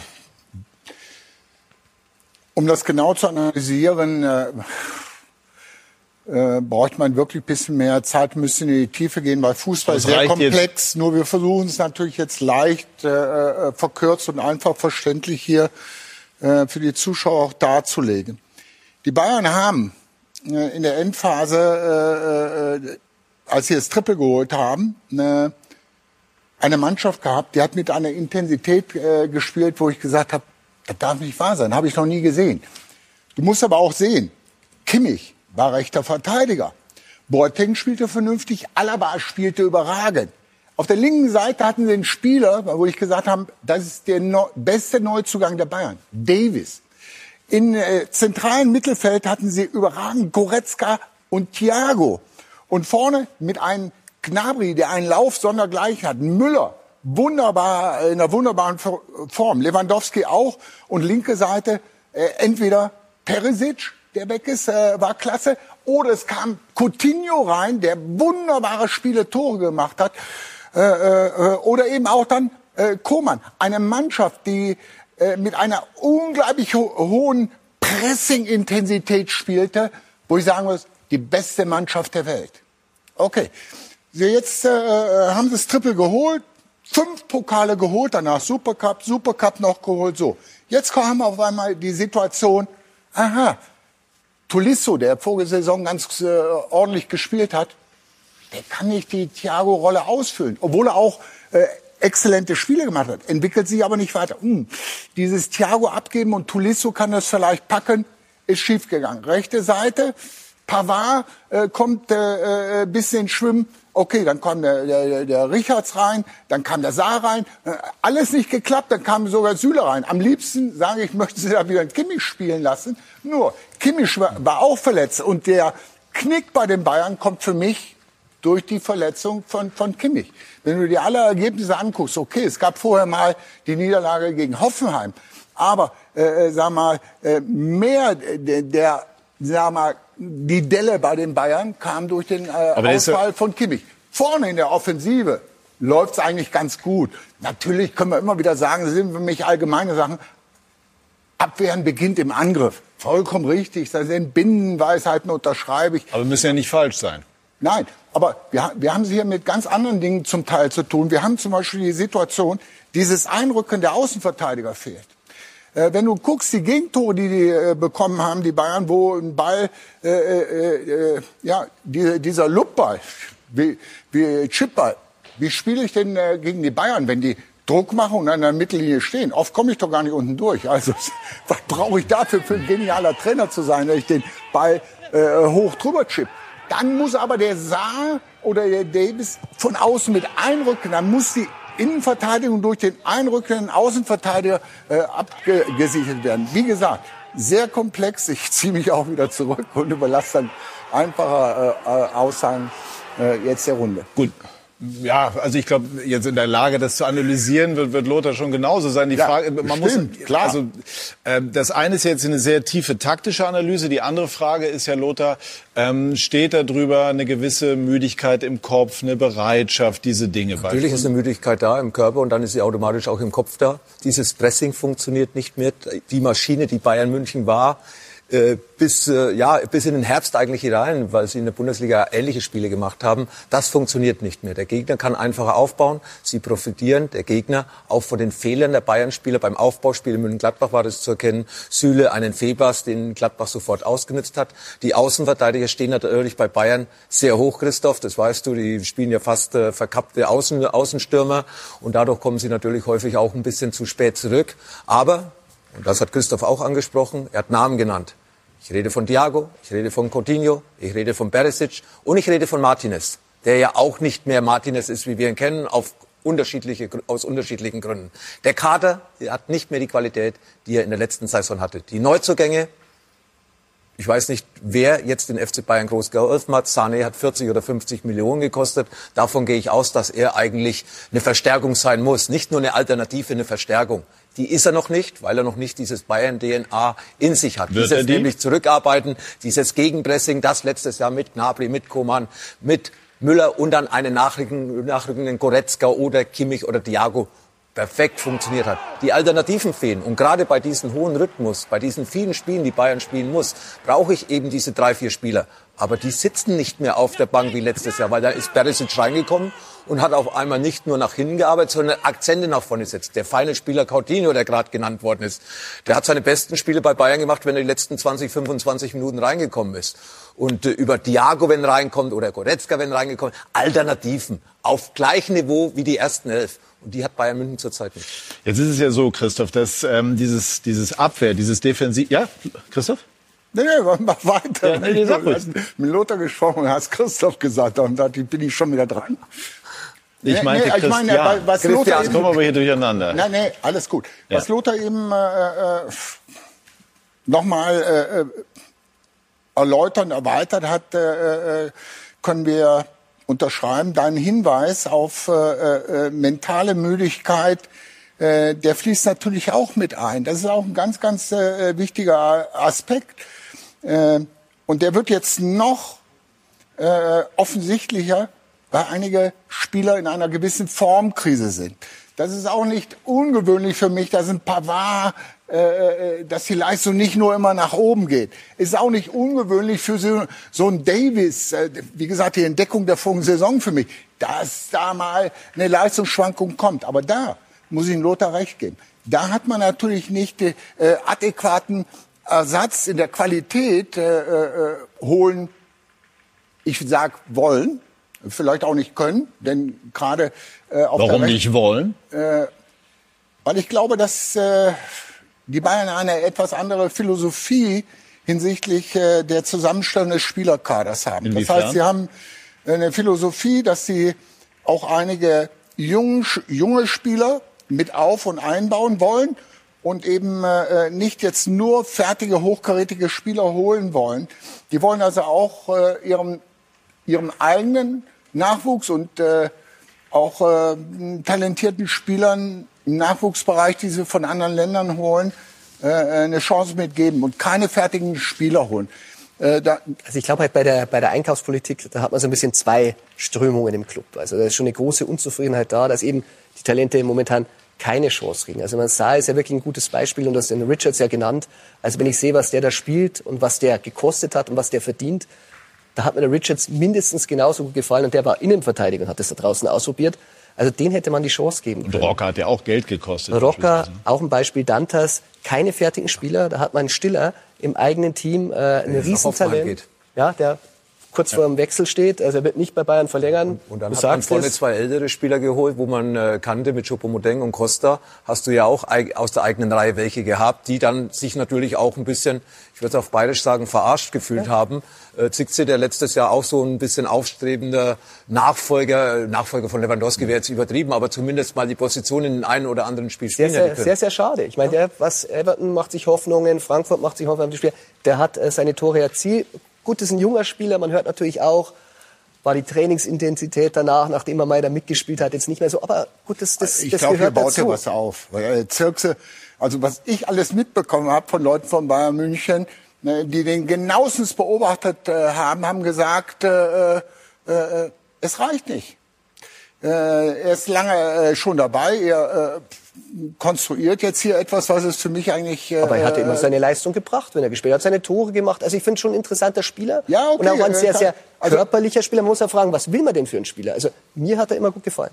um das genau zu analysieren, äh, äh, braucht man wirklich ein bisschen mehr Zeit, müssen in die Tiefe gehen, weil Fußball ist sehr komplex. Nur wir versuchen es natürlich jetzt leicht äh, verkürzt und einfach verständlich hier äh, für die Zuschauer auch darzulegen. Die Bayern haben äh, in der Endphase, äh, äh, als sie das Triple geholt haben, eine, eine Mannschaft gehabt, die hat mit einer Intensität äh, gespielt, wo ich gesagt habe, das darf nicht wahr sein, habe ich noch nie gesehen. Du musst aber auch sehen, Kimmich war rechter Verteidiger. Boateng spielte vernünftig, Alaba spielte überragend. Auf der linken Seite hatten sie einen Spieler, wo ich gesagt habe, das ist der no- beste Neuzugang der Bayern, Davis. In äh, zentralen Mittelfeld hatten sie überragend Goretzka und Thiago. Und vorne mit einem Gnabry, der einen Lauf sondergleichen hat, Müller, wunderbar, in einer wunderbaren Form, Lewandowski auch. Und linke Seite äh, entweder Perisic, der weg ist, äh, war klasse. Oder es kam Coutinho rein, der wunderbare Spiele, Tore gemacht hat. Äh, äh, oder eben auch dann äh, Koman. Eine Mannschaft, die äh, mit einer unglaublich ho- hohen Pressing-Intensität spielte, wo ich sagen muss, die beste Mannschaft der Welt. Okay, jetzt äh, haben sie das Triple geholt, fünf Pokale geholt, danach Supercup, Supercup noch geholt. So, jetzt haben wir auf einmal die Situation, aha, Tolisso, der vorige Saison ganz äh, ordentlich gespielt hat, der kann nicht die Thiago-Rolle ausfüllen, obwohl er auch äh, exzellente Spiele gemacht hat, entwickelt sich aber nicht weiter. Hm, dieses Thiago abgeben und Tolisso kann das vielleicht packen, ist schiefgegangen. Rechte Seite, Pavard äh, kommt äh, ein bisschen ins Schwimmen. Okay, dann kam der, der, der Richards rein, dann kam der Saar rein. Äh, alles nicht geklappt, dann kam sogar Süle rein. Am liebsten, sage ich, möchten sie da wieder einen Kimmich spielen lassen. Nur, Kimmich war, war auch verletzt. Und der Knick bei den Bayern kommt für mich durch die Verletzung von, von Kimmich. Wenn du dir alle Ergebnisse anguckst, okay, es gab vorher mal die Niederlage gegen Hoffenheim. Aber, äh, sag mal, äh, mehr der, der sag mal, die Delle bei den Bayern kam durch den äh, Ausfall von Kimmich. Vorne in der Offensive läuft's eigentlich ganz gut. Natürlich können wir immer wieder sagen, das sind für mich allgemeine Sachen. Abwehren beginnt im Angriff. Vollkommen richtig. Das sind Binnenweisheiten, unterschreibe ich. Aber müssen ja nicht falsch sein. Nein, aber wir, wir haben es hier mit ganz anderen Dingen zum Teil zu tun. Wir haben zum Beispiel die Situation, dieses Einrücken der Außenverteidiger fehlt. Wenn du guckst, die Gegentore, die die äh, bekommen haben, die Bayern, wo ein Ball, äh, äh, äh, ja, die, dieser Loopball, wie, wie Chipball, wie spiele ich denn äh, gegen die Bayern, wenn die Druck machen und an der Mittellinie stehen? Oft komme ich doch gar nicht unten durch. Also, was brauche ich dafür, für ein genialer Trainer zu sein, wenn ich den Ball äh, hoch drüber chipp? Dann muss aber der Saar oder der Davis von außen mit einrücken, dann muss die Innenverteidigung durch den einrückenden Außenverteidiger äh, abgesichert werden. Wie gesagt, sehr komplex. Ich ziehe mich auch wieder zurück und überlasse dann einfache äh, Aussagen äh, jetzt der Runde. Gut. Ja, also ich glaube, jetzt in der Lage, das zu analysieren, wird, wird Lothar schon genauso sein. Die ja, Frage, man stimmt, muss, klar. also äh, das eine ist jetzt eine sehr tiefe taktische Analyse. Die andere Frage ist ja, Lothar, ähm, steht da drüber eine gewisse Müdigkeit im Kopf, eine Bereitschaft, diese Dinge? Natürlich ist eine Müdigkeit da im Körper und dann ist sie automatisch auch im Kopf da. Dieses Pressing funktioniert nicht mehr. Die Maschine, die Bayern München war, äh, bis äh, ja bis in den Herbst eigentlich hinein, weil sie in der Bundesliga ähnliche Spiele gemacht haben. Das funktioniert nicht mehr. Der Gegner kann einfacher aufbauen. Sie profitieren, der Gegner, auch von den Fehlern der Bayern-Spieler. Beim Aufbauspiel in Mönchengladbach war das zu erkennen. Süle, einen Febas, den Gladbach sofort ausgenutzt hat. Die Außenverteidiger stehen natürlich bei Bayern sehr hoch, Christoph. Das weißt du, die spielen ja fast äh, verkappte Außen, Außenstürmer. Und dadurch kommen sie natürlich häufig auch ein bisschen zu spät zurück. Aber und das hat Christoph auch angesprochen. Er hat Namen genannt. Ich rede von Thiago, ich rede von Coutinho, ich rede von Perisic und ich rede von Martinez, der ja auch nicht mehr Martinez ist, wie wir ihn kennen, auf unterschiedliche, aus unterschiedlichen Gründen. Der Kader der hat nicht mehr die Qualität, die er in der letzten Saison hatte. Die Neuzugänge, ich weiß nicht, wer jetzt den F C Bayern groß geholfen hat. Sané hat vierzig oder fünfzig Millionen gekostet. Davon gehe ich aus, dass er eigentlich eine Verstärkung sein muss. Nicht nur eine Alternative, eine Verstärkung. Die ist er noch nicht, weil er noch nicht dieses Bayern-D N A in sich hat. Wird dieses die? nämlich zurückarbeiten, dieses Gegenpressing, das letztes Jahr mit Gnabry, mit Coman, mit Müller und dann einen nachrückenden, nachrückenden Goretzka oder Kimmich oder Thiago perfekt funktioniert hat. Die Alternativen fehlen. Und gerade bei diesem hohen Rhythmus, bei diesen vielen Spielen, die Bayern spielen muss, brauche ich eben diese drei, vier Spieler. Aber die sitzen nicht mehr auf der Bank wie letztes Jahr, weil da ist Perisic reingekommen und hat auf einmal nicht nur nach hinten gearbeitet, sondern Akzente nach vorne gesetzt. Der feine Spieler Coutinho, der gerade genannt worden ist, der hat seine besten Spiele bei Bayern gemacht, wenn er die letzten zwanzig, fünfundzwanzig Minuten reingekommen ist. Und äh, über Thiago, wenn reinkommt, oder Goretzka, wenn reingekommen, Alternativen auf gleichem Niveau wie die ersten elf. Und die hat Bayern München zurzeit nicht. Jetzt ist es ja so, Christoph, dass ähm, dieses, dieses Abwehr, dieses Defensiv... Ja, Christoph? Nee, nee, mach weiter. Ja, nee, nee, sag du hast mit Lothar gesprochen, hast Christoph gesagt, und da bin ich schon wieder dran. Ich Nee, meinte nee, ich Christian. meine, was Christian, Lothar jetzt kommen wir aber hier durcheinander. Nein, nee, alles gut. Ja. Was Lothar eben äh, äh, nochmal äh, erläutert, erweitert hat, äh, können wir unterschreiben. Dein Hinweis auf äh, äh, mentale Müdigkeit, äh, der fließt natürlich auch mit ein. Das ist auch ein ganz, ganz äh, wichtiger Aspekt. Äh, und der wird jetzt noch äh, offensichtlicher, weil einige Spieler in einer gewissen Formkrise sind. Das ist auch nicht ungewöhnlich für mich, dass ein Pavard, äh, dass die Leistung nicht nur immer nach oben geht. Ist auch nicht ungewöhnlich für so, so einen Davis, äh, wie gesagt, die Entdeckung der vorigen Saison für mich, dass da mal eine Leistungsschwankung kommt. Aber da muss ich in Lothar recht geben. Da hat man natürlich nicht äh, adäquaten Ersatz in der Qualität äh, äh, holen, ich sag wollen, vielleicht auch nicht können, denn gerade äh, auf Warum der nicht wollen? Äh, weil ich glaube, dass äh, die Bayern eine etwas andere Philosophie hinsichtlich äh, der Zusammenstellung des Spielerkaders haben. Inwiefern? Das heißt, sie haben eine Philosophie, dass sie auch einige jung, junge Spieler mit auf- und einbauen wollen und eben äh, nicht jetzt nur fertige, hochkarätige Spieler holen wollen. Die wollen also auch äh, ihrem, ihrem eigenen Nachwuchs und äh, auch äh, talentierten Spielern im Nachwuchsbereich, die sie von anderen Ländern holen, äh, eine Chance mitgeben und keine fertigen Spieler holen. Äh, da Also ich glaube halt bei der, bei der Einkaufspolitik, da hat man so ein bisschen zwei Strömungen im Club. Also da ist schon eine große Unzufriedenheit da, dass eben die Talente momentan keine Chance kriegen. Also man sah, ist ja wirklich ein gutes Beispiel und das den Richards ja genannt. Also wenn ich sehe, was der da spielt und was der gekostet hat und was der verdient, da hat mir der Richards mindestens genauso gut gefallen und der war Innenverteidiger und hat das da draußen ausprobiert. Also den hätte man die Chance geben können. Und Rocker hat ja auch Geld gekostet. Rocker, auch ein Beispiel, Dantas, keine fertigen Spieler. Da hat man Stiller im eigenen Team, äh, ein Riesentalent. Ja, der kurz vor dem Wechsel steht, also er wird nicht bei Bayern verlängern. Und dann du hat man sagst vorne es. zwei ältere Spieler geholt, wo man äh, kannte mit Choupo-Moting und Costa. Hast du ja auch eig- aus der eigenen Reihe welche gehabt, die dann sich natürlich auch ein bisschen, ich würde es auf Bayerisch sagen, verarscht gefühlt ja. haben. Äh, Zirkzee, der letztes Jahr auch so ein bisschen aufstrebender Nachfolger, Nachfolger von Lewandowski wäre jetzt übertrieben, aber zumindest mal die Position in den einen oder anderen Spiel spielen. Sehr, sehr, sehr, sehr schade. Ich meine, der, was Everton macht sich Hoffnungen, Frankfurt macht sich Hoffnungen auf die Spieler. Der hat äh, seine Tore erzielt. Gut, das ist ein junger Spieler, man hört natürlich auch, war die Trainingsintensität danach, nachdem er mal da mitgespielt hat, jetzt nicht mehr so. Aber gut, das, das, ich das glaube, hier gehört baut dazu. er was auf. Weil Zirkse, also was ich alles mitbekommen habe von Leuten von Bayern München, ne, die den genauestens beobachtet äh, haben, haben gesagt, äh, äh, es reicht nicht. Äh, er ist lange äh, schon dabei. Er, äh, konstruiert jetzt hier etwas, was es für mich eigentlich... Äh, Aber er hat immer seine Leistung gebracht, wenn er gespielt hat. Seine Tore gemacht. Also ich finde schon ein interessanter Spieler. Ja, okay. Und auch ein sehr, sehr also, körperlicher Spieler. Man muss ja fragen, was will man denn für einen Spieler? Also mir hat er immer gut gefallen.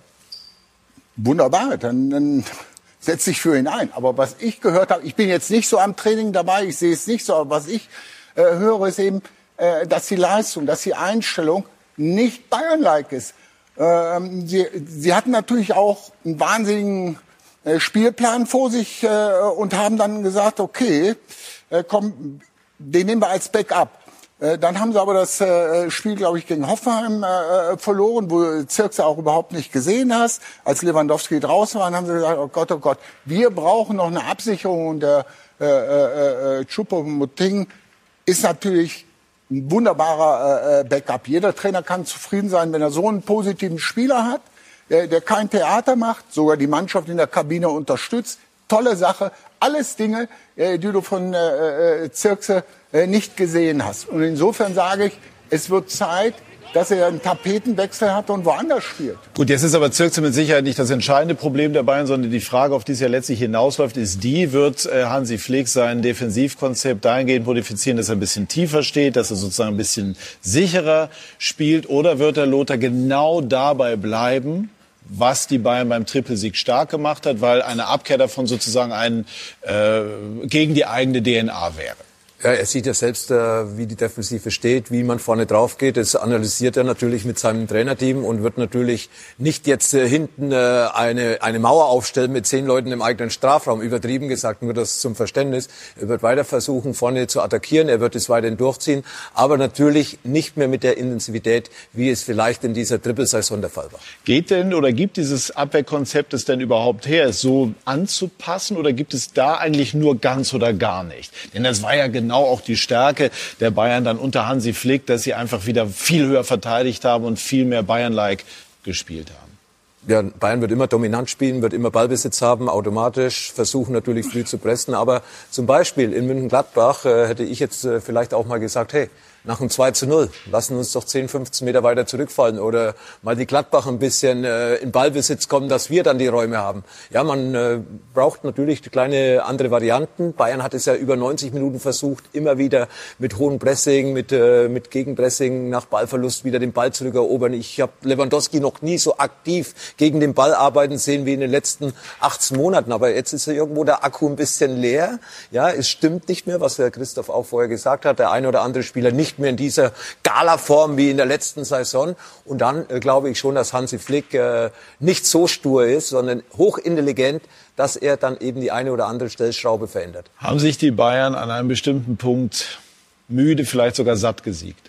Wunderbar, dann, dann setze ich für ihn ein. Aber was ich gehört habe, ich bin jetzt nicht so am Training dabei, ich sehe es nicht so, aber was ich äh, höre, ist eben, äh, dass die Leistung, dass die Einstellung nicht Bayern-like ist. Ähm, sie, sie hatten natürlich auch einen wahnsinnigen äh, Spielplan vor sich äh, und haben dann gesagt, okay, äh, komm, den nehmen wir als Backup. Äh, dann haben sie aber das äh, Spiel, glaube ich, gegen Hoffenheim äh, verloren, wo Zirkse auch überhaupt nicht gesehen hast. Als Lewandowski draußen war, haben sie gesagt, oh Gott, oh Gott, wir brauchen noch eine Absicherung. Und der äh, äh, äh, Choupo-Moting ist natürlich ein wunderbarer äh, Backup. Jeder Trainer kann zufrieden sein, wenn er so einen positiven Spieler hat, der, der kein Theater macht, sogar die Mannschaft in der Kabine unterstützt. Tolle Sache. Alles Dinge, äh, die du von äh, Zirkse äh, nicht gesehen hast. Und insofern sage ich, es wird Zeit, dass er einen Tapetenwechsel hat und woanders spielt. Gut, jetzt ist aber Zirkse mit Sicherheit nicht das entscheidende Problem der Bayern, sondern die Frage, auf die es ja letztlich hinausläuft, ist die, wird äh, Hansi Flick sein Defensivkonzept dahingehend modifizieren, dass er ein bisschen tiefer steht, dass er sozusagen ein bisschen sicherer spielt, oder wird der Lothar genau dabei bleiben, was die Bayern beim Trippelsieg stark gemacht hat, weil eine Abkehr davon sozusagen ein äh, gegen die eigene D N A wäre? Ja, er sieht ja selbst, äh, wie die Defensive steht, wie man vorne drauf geht. Das analysiert er natürlich mit seinem Trainerteam und wird natürlich nicht jetzt äh, hinten äh, eine, eine Mauer aufstellen mit zehn Leuten im eigenen Strafraum. Übertrieben gesagt, nur das zum Verständnis. Er wird weiter versuchen, vorne zu attackieren. Er wird es weiterhin durchziehen. Aber natürlich nicht mehr mit der Intensivität, wie es vielleicht in dieser Trippelsaison der Fall war. Geht denn oder gibt dieses Abwehrkonzept es denn überhaupt her, es so anzupassen? Oder gibt es da eigentlich nur ganz oder gar nicht? Denn das war ja genau auch die Stärke der Bayern dann unter Hansi Flick, dass sie einfach wieder viel höher verteidigt haben und viel mehr Bayern-like gespielt haben. Ja, Bayern wird immer dominant spielen, wird immer Ballbesitz haben, automatisch versuchen natürlich früh zu pressen. Aber zum Beispiel in Mönchengladbach äh, hätte ich jetzt äh, vielleicht auch mal gesagt, hey, nach einem zwei zu null, lassen uns doch zehn, fünfzehn Meter weiter zurückfallen oder mal die Gladbach ein bisschen äh, in Ballbesitz kommen, dass wir dann die Räume haben. Ja, man äh, braucht natürlich kleine andere Varianten. Bayern hat es ja über neunzig Minuten versucht, immer wieder mit hohem Pressing, mit, äh, mit Gegenpressing nach Ballverlust wieder den Ball zurückerobern. Ich habe Lewandowski noch nie so aktiv gegen den Ball arbeiten sehen wie in den letzten achtzehn Monaten. Aber jetzt ist ja irgendwo der Akku ein bisschen leer. Ja, es stimmt nicht mehr, was der Christoph auch vorher gesagt hat. Der eine oder andere Spieler nicht mehr in dieser Gala-Form wie in der letzten Saison. Und dann äh, glaube ich schon, dass Hansi Flick äh, nicht so stur ist, sondern hochintelligent, dass er dann eben die eine oder andere Stellschraube verändert. Haben sich die Bayern an einem bestimmten Punkt müde, vielleicht sogar satt gesiegt?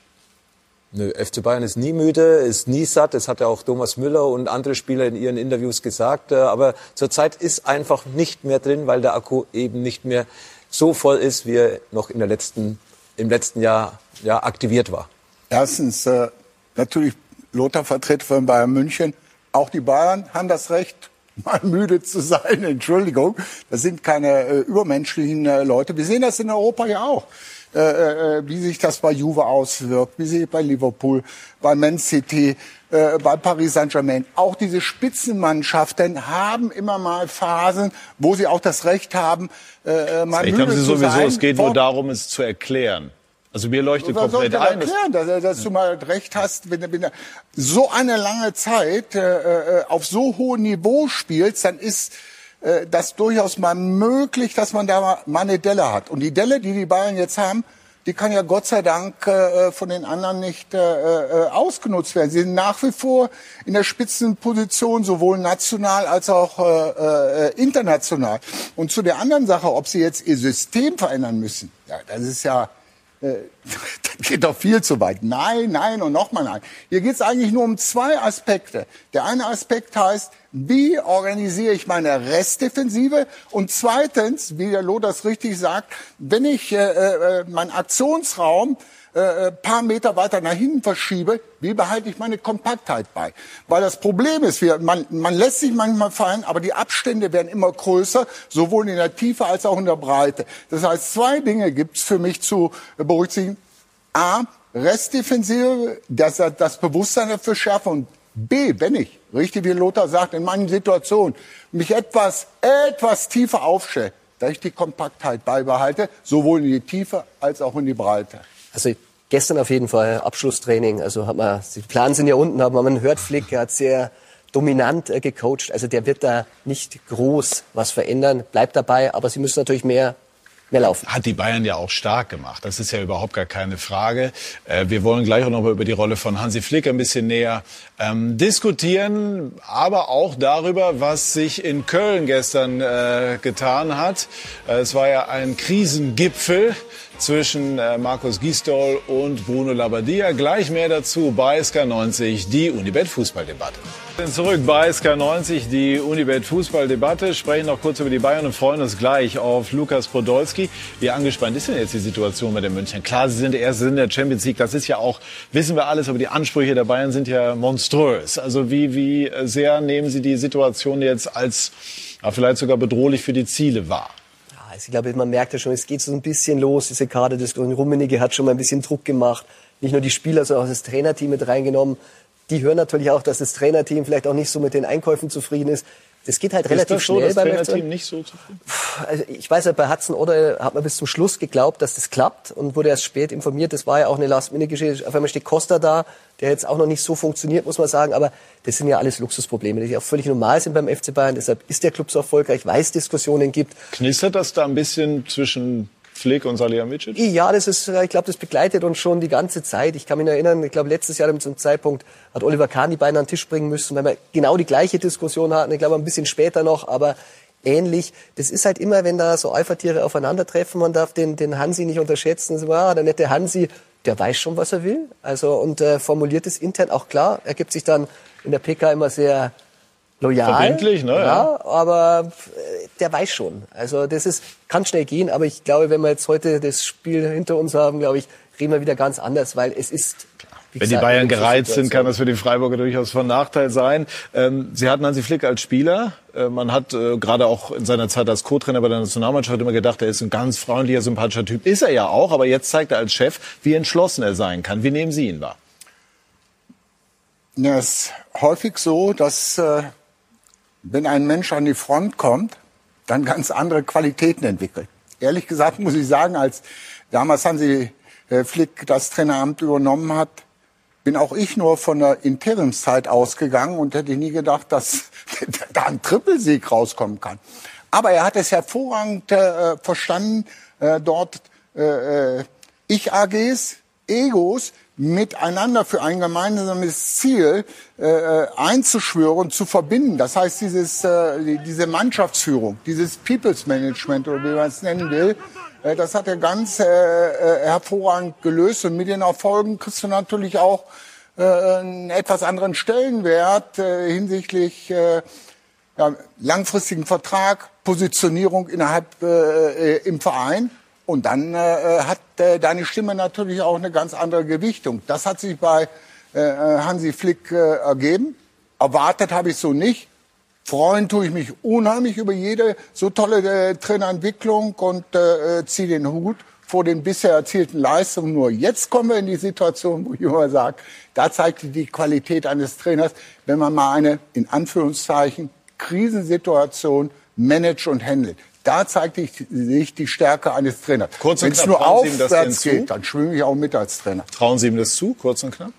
Nö, F C Bayern ist nie müde, ist nie satt. Das hat ja auch Thomas Müller und andere Spieler in ihren Interviews gesagt. Aber zurzeit ist einfach nicht mehr drin, weil der Akku eben nicht mehr so voll ist, wie er noch in der letzten, im letzten Jahr ja, aktiviert war. Erstens, äh, natürlich Lothar Vertreter von Bayern München. Auch die Bayern haben das Recht, mal müde zu sein. Entschuldigung, das sind keine äh, übermenschlichen äh, Leute. Wir sehen das in Europa ja auch. Äh, äh, wie sich das bei Juve auswirkt, wie sich bei Liverpool, bei Man City, äh, bei Paris Saint-Germain. Auch diese Spitzenmannschaften haben immer mal Phasen, wo sie auch das Recht haben, äh, mal müde haben sie zu sowieso, sein. Es geht nur darum, es zu erklären. Also mir leuchtet Was soll ich komplett denn ein. erklären, dass, dass du mal recht hast, wenn, wenn du so eine lange Zeit äh, auf so hohem Niveau spielst, dann ist äh, das durchaus mal möglich, dass man da mal eine Delle hat. Und die Delle, die die Bayern jetzt haben, die kann ja Gott sei Dank äh, von den anderen nicht äh, äh, ausgenutzt werden. Sie sind nach wie vor in der Spitzenposition, sowohl national als auch äh, äh, international. Und zu der anderen Sache, ob sie jetzt ihr System verändern müssen, ja, das ist ja... Das geht doch viel zu weit. Nein, nein und nochmal nein. Hier geht es eigentlich nur um zwei Aspekte. Der eine Aspekt heißt, wie organisiere ich meine Restdefensive? Und zweitens, wie der Lothar richtig sagt, wenn ich äh, äh, meinen Aktionsraum äh, paar Meter weiter nach hinten verschiebe, wie behalte ich meine Kompaktheit bei? Weil das Problem ist, wir, man, man lässt sich manchmal fallen, aber die Abstände werden immer größer, sowohl in der Tiefe als auch in der Breite. Das heißt, zwei Dinge gibt es für mich zu berücksichtigen. A, Restdefensive, das, das Bewusstsein dafür schärfen und B, wenn ich, richtig wie Lothar sagt, in manchen Situationen mich etwas, etwas tiefer aufstelle, dass ich die Kompaktheit beibehalte, sowohl in die Tiefe als auch in die Breite. Also gestern auf jeden Fall Abschlusstraining. Also hat man, die Planen sind ja unten, aber man hört Flick, er hat sehr dominant äh, gecoacht. Also der wird da nicht groß was verändern, bleibt dabei, aber sie müssen natürlich mehr mehr laufen. Hat die Bayern ja auch stark gemacht. Das ist ja überhaupt gar keine Frage. Äh, wir wollen gleich auch noch mal über die Rolle von Hansi Flick ein bisschen näher ähm, diskutieren, aber auch darüber, was sich in Köln gestern äh, getan hat. Äh, es war ja ein Krisengipfel zwischen äh, Markus Gisdol und Bruno Labbadia. Gleich mehr dazu bei S K neunzig, die Unibet-Fußballdebatte. Zurück bei S K neunzig, die Unibet-Fußballdebatte. Sprechen noch kurz über die Bayern und freuen uns gleich auf Lukas Podolski. Wie angespannt ist denn jetzt die Situation bei den München? Klar, sie sind der Erste in der Champions League, das ist ja auch, wissen wir alles, aber die Ansprüche der Bayern sind ja monströs. Also wie, wie sehr nehmen Sie die Situation jetzt als ja, vielleicht sogar bedrohlich für die Ziele wahr? Also ich glaube, man merkt ja schon, es geht so ein bisschen los, diese Kaderdiskussion. Rummenigge hat schon mal ein bisschen Druck gemacht. Nicht nur die Spieler, sondern auch das Trainerteam mit reingenommen. Die hören natürlich auch, dass das Trainerteam vielleicht auch nicht so mit den Einkäufen zufrieden ist. Das geht halt relativ ist das so, schnell das beim Trainerteam nicht so zufrieden? Also ich weiß ja, bei Hudson Odoi hat man bis zum Schluss geglaubt, dass das klappt und wurde erst spät informiert. Das war ja auch eine Last-Minute-Geschichte. Auf einmal steht Costa da, der jetzt auch noch nicht so funktioniert, muss man sagen. Aber das sind ja alles Luxusprobleme, die auch völlig normal sind beim F C Bayern. Deshalb ist der Club so erfolgreich, weil es Diskussionen gibt. Knistert das da ein bisschen zwischen Flick und Salihamidzic? Ja, das ist, ich glaube, das begleitet uns schon die ganze Zeit. Ich kann mich erinnern, ich glaube, letztes Jahr zum Zeitpunkt hat Oliver Kahn die beiden an den Tisch bringen müssen, weil wir genau die gleiche Diskussion hatten. Ich glaube, ein bisschen später noch, aber ähnlich. Das ist halt immer, wenn da so Alpha-Tiere aufeinandertreffen, man darf den, den Hansi nicht unterschätzen. So, ah, der nette Hansi, der weiß schon, was er will. Also, und äh, formuliert es intern auch klar. Er gibt sich dann in der P K immer sehr loyal. Verbindlich, ne? Ja, aber äh, der weiß schon. Also das ist, kann schnell gehen, aber ich glaube, wenn wir jetzt heute das Spiel hinter uns haben, glaube ich, reden wir wieder ganz anders, weil es ist... Wenn gesagt, die Bayern gereizt sind, kann das für die Freiburger durchaus von Nachteil sein. Ähm, Sie hatten Hansi Flick als Spieler. Äh, man hat äh, gerade auch in seiner Zeit als Co-Trainer bei der Nationalmannschaft immer gedacht, er ist ein ganz freundlicher, sympathischer Typ. Ist er ja auch, aber jetzt zeigt er als Chef, wie entschlossen er sein kann. Wie nehmen Sie ihn wahr? Ja, es ist häufig so, dass äh, wenn ein Mensch an die Front kommt, dann ganz andere Qualitäten entwickelt. Ehrlich gesagt muss ich sagen, als damals Hansi äh, Flick das Traineramt übernommen hat, bin auch ich nur von der Interimszeit ausgegangen und hätte nie gedacht, dass da ein Trippelsieg rauskommen kann. Aber er hat es hervorragend äh, verstanden, äh, dort äh, Ich-A Gs, Egos miteinander für ein gemeinsames Ziel äh, einzuschwören, zu verbinden. Das heißt, dieses, äh, diese Mannschaftsführung, dieses People's Management oder wie man es nennen will, äh, das hat er ganz äh, äh, hervorragend gelöst. Und mit den Erfolgen kriegst du natürlich auch äh, einen etwas anderen Stellenwert äh, hinsichtlich äh, ja, langfristigen Vertrag, Positionierung innerhalb äh, im Verein. Und dann äh, hat äh, deine Stimme natürlich auch eine ganz andere Gewichtung. Das hat sich bei äh, Hansi Flick äh, ergeben. Erwartet habe ich so nicht. Freuen tue ich mich unheimlich über jede so tolle äh, Trainerentwicklung und äh, ziehe den Hut vor den bisher erzielten Leistungen. Nur jetzt kommen wir in die Situation, wo ich immer sage, da zeigt die Qualität eines Trainers, wenn man mal eine, in Anführungszeichen, Krisensituation managt und handelt. Da zeigt sich die Stärke eines Trainers. Wenn es nur aufwärts geht, dann schwimme ich auch mit als Trainer. Trauen Sie ihm das zu, kurz und knapp?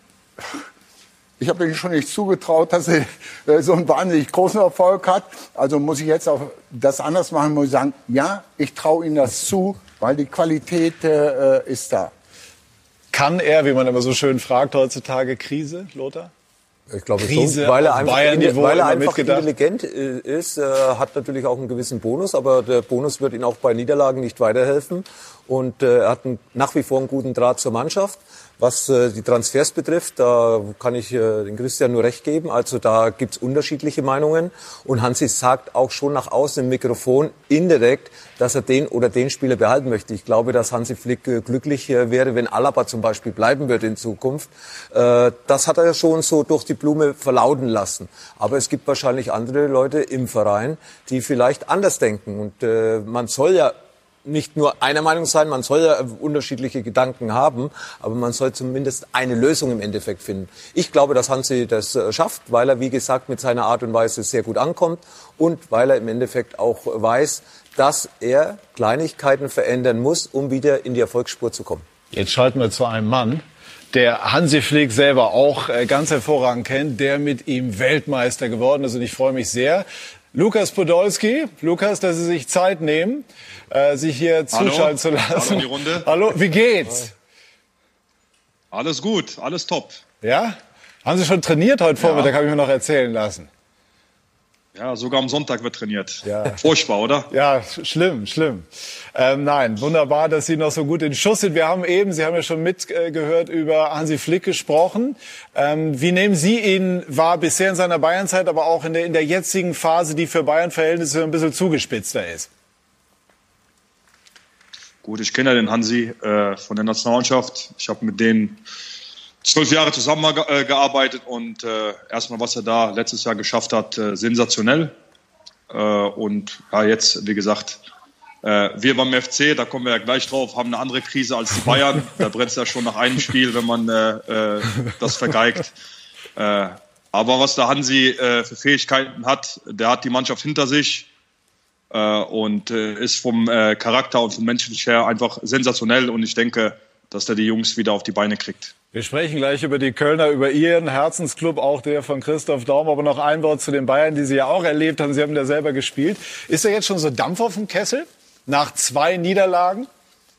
Ich habe ihm schon nicht zugetraut, dass er äh, so einen wahnsinnig großen Erfolg hat. Also muss ich jetzt auch das anders machen, muss ich sagen, ja, ich traue ihm das zu, weil die Qualität äh, ist da. Kann er, wie man immer so schön fragt heutzutage, Krise, Lothar? Ich glaube Krise schon, weil er einfach, weil er einfach mitgedacht. intelligent ist, äh, hat natürlich auch einen gewissen Bonus, aber der Bonus wird ihm auch bei Niederlagen nicht weiterhelfen. Und äh, er hat einen, nach wie vor einen guten Draht zur Mannschaft. Was äh, die Transfers betrifft, da kann ich äh, den Christian nur recht geben. Also da gibt's unterschiedliche Meinungen. Und Hansi sagt auch schon nach außen im Mikrofon indirekt, dass er den oder den Spieler behalten möchte. Ich glaube, dass Hansi Flick äh, glücklich äh, wäre, wenn Alaba zum Beispiel bleiben würde in Zukunft. Äh, das hat er ja schon so durch die Blume verlauten lassen. Aber es gibt wahrscheinlich andere Leute im Verein, die vielleicht anders denken. Und äh, man soll ja nicht nur einer Meinung sein, man soll ja unterschiedliche Gedanken haben, aber man soll zumindest eine Lösung im Endeffekt finden. Ich glaube, dass Hansi das schafft, weil er, wie gesagt, mit seiner Art und Weise sehr gut ankommt und weil er im Endeffekt auch weiß, dass er Kleinigkeiten verändern muss, um wieder in die Erfolgsspur zu kommen. Jetzt schalten wir zu einem Mann, der Hansi Flick selber auch ganz hervorragend kennt, der mit ihm Weltmeister geworden ist. Und ich freue mich sehr. Lukas Podolski. Lukas, dass Sie sich Zeit nehmen, äh, sich hier Hallo. zuschalten zu lassen. Hallo in die Runde. Hallo, wie geht's? Alles gut, alles top. Ja? Haben Sie schon trainiert heute Vormittag, ja. Habe ich mir noch erzählen lassen. Ja, sogar am Sonntag wird trainiert. Ja. Furchtbar, oder? Ja, schlimm, schlimm. Ähm, nein, wunderbar, dass Sie noch so gut in Schuss sind. Wir haben eben, Sie haben ja schon mitgehört, über Hansi Flick gesprochen. Ähm, wie nehmen Sie ihn wahr bisher in seiner Bayernzeit, aber auch in der, in der jetzigen Phase, die für Bayern-Verhältnisse ein bisschen zugespitzter ist? Gut, ich kenne ja den Hansi äh, von der Nationalmannschaft. Ich habe mit denen zwölf Jahre zusammengearbeitet äh, und äh, erstmal, was er da letztes Jahr geschafft hat, äh, sensationell. Äh, und ja, jetzt, wie gesagt, äh, wir beim F C, da kommen wir ja gleich drauf, haben eine andere Krise als die Bayern. Da brennt es ja schon nach einem Spiel, wenn man äh, äh, das vergeigt. Äh, aber was der Hansi äh, für Fähigkeiten hat, der hat die Mannschaft hinter sich äh, und äh, ist vom äh, Charakter und vom menschlichen her einfach sensationell. Und ich denke, dass der die Jungs wieder auf die Beine kriegt. Wir sprechen gleich über die Kölner, über Ihren Herzensclub, auch der von Christoph Daum. Aber noch ein Wort zu den Bayern, die Sie ja auch erlebt haben. Sie haben da selber gespielt. Ist da jetzt schon so Dampf auf dem Kessel nach zwei Niederlagen?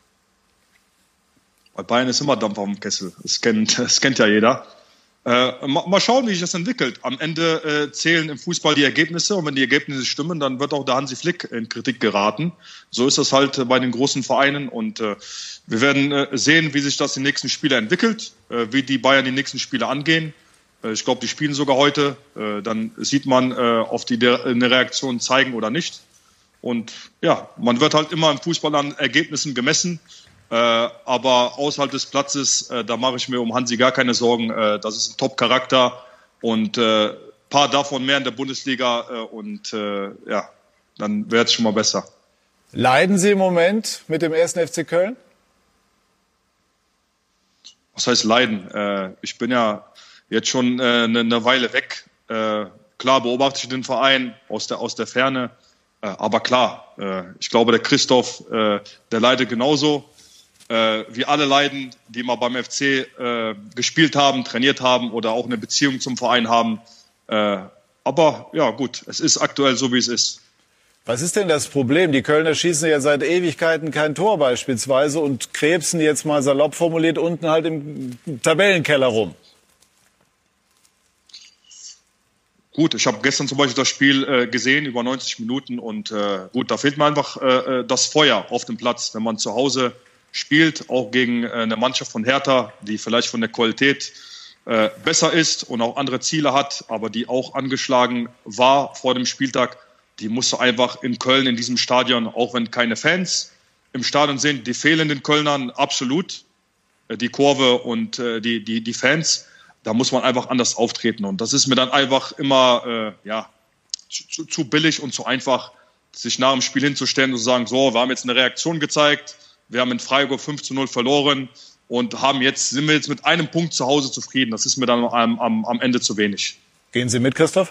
Bei Bayern ist immer Dampf auf dem Kessel. Das kennt, das kennt ja jeder. Äh, mal, mal schauen, wie sich das entwickelt. Am Ende äh, zählen im Fußball die Ergebnisse. Und wenn die Ergebnisse stimmen, dann wird auch der Hansi Flick in Kritik geraten. So ist das halt äh, bei den großen Vereinen. Und äh, wir werden äh, sehen, wie sich das die nächsten Spiele entwickelt, äh, wie die Bayern die nächsten Spiele angehen. Äh, ich glaube, die spielen sogar heute. Äh, dann sieht man, äh, ob die de- eine Reaktion zeigen oder nicht. Und ja, man wird halt immer im Fußball an Ergebnissen gemessen. Äh, aber außerhalb des Platzes, äh, da mache ich mir um Hansi gar keine Sorgen. Äh, das ist ein Top-Charakter und äh, paar davon mehr in der Bundesliga. Äh, und äh, ja, dann wäre es schon mal besser. Leiden Sie im Moment mit dem ersten F C Köln? Was heißt leiden? Äh, ich bin ja jetzt schon eine äh, ne Weile weg. Äh, klar beobachte ich den Verein aus der, aus der Ferne. Äh, aber klar, äh, ich glaube, der Christoph, äh, der leidet genauso. Äh, wie alle leiden, die mal beim F C äh, gespielt haben, trainiert haben oder auch eine Beziehung zum Verein haben. Äh, aber ja gut, es ist aktuell so, wie es ist. Was ist denn das Problem? Die Kölner schießen ja seit Ewigkeiten kein Tor beispielsweise und krebsen jetzt mal salopp formuliert unten halt im Tabellenkeller rum. Gut, ich habe gestern zum Beispiel das Spiel äh, gesehen, über neunzig Minuten. Und äh, gut, da fehlt mir einfach äh, das Feuer auf dem Platz, wenn man zu Hause spielt, auch gegen äh, eine Mannschaft von Hertha, die vielleicht von der Qualität äh, besser ist und auch andere Ziele hat, aber die auch angeschlagen war vor dem Spieltag. Die musst du einfach in Köln, in diesem Stadion, auch wenn keine Fans im Stadion sind, die fehlen den Kölnern absolut, äh, die Kurve und äh, die, die, die Fans. Da muss man einfach anders auftreten. Und das ist mir dann einfach immer äh, ja, zu, zu billig und zu einfach, sich nach dem Spiel hinzustellen und zu sagen, so, wir haben jetzt eine Reaktion gezeigt, wir haben in Freiburg fünf zu null verloren und haben jetzt, sind wir jetzt mit einem Punkt zu Hause zufrieden. Das ist mir dann am, am, am Ende zu wenig. Gehen Sie mit, Christoph?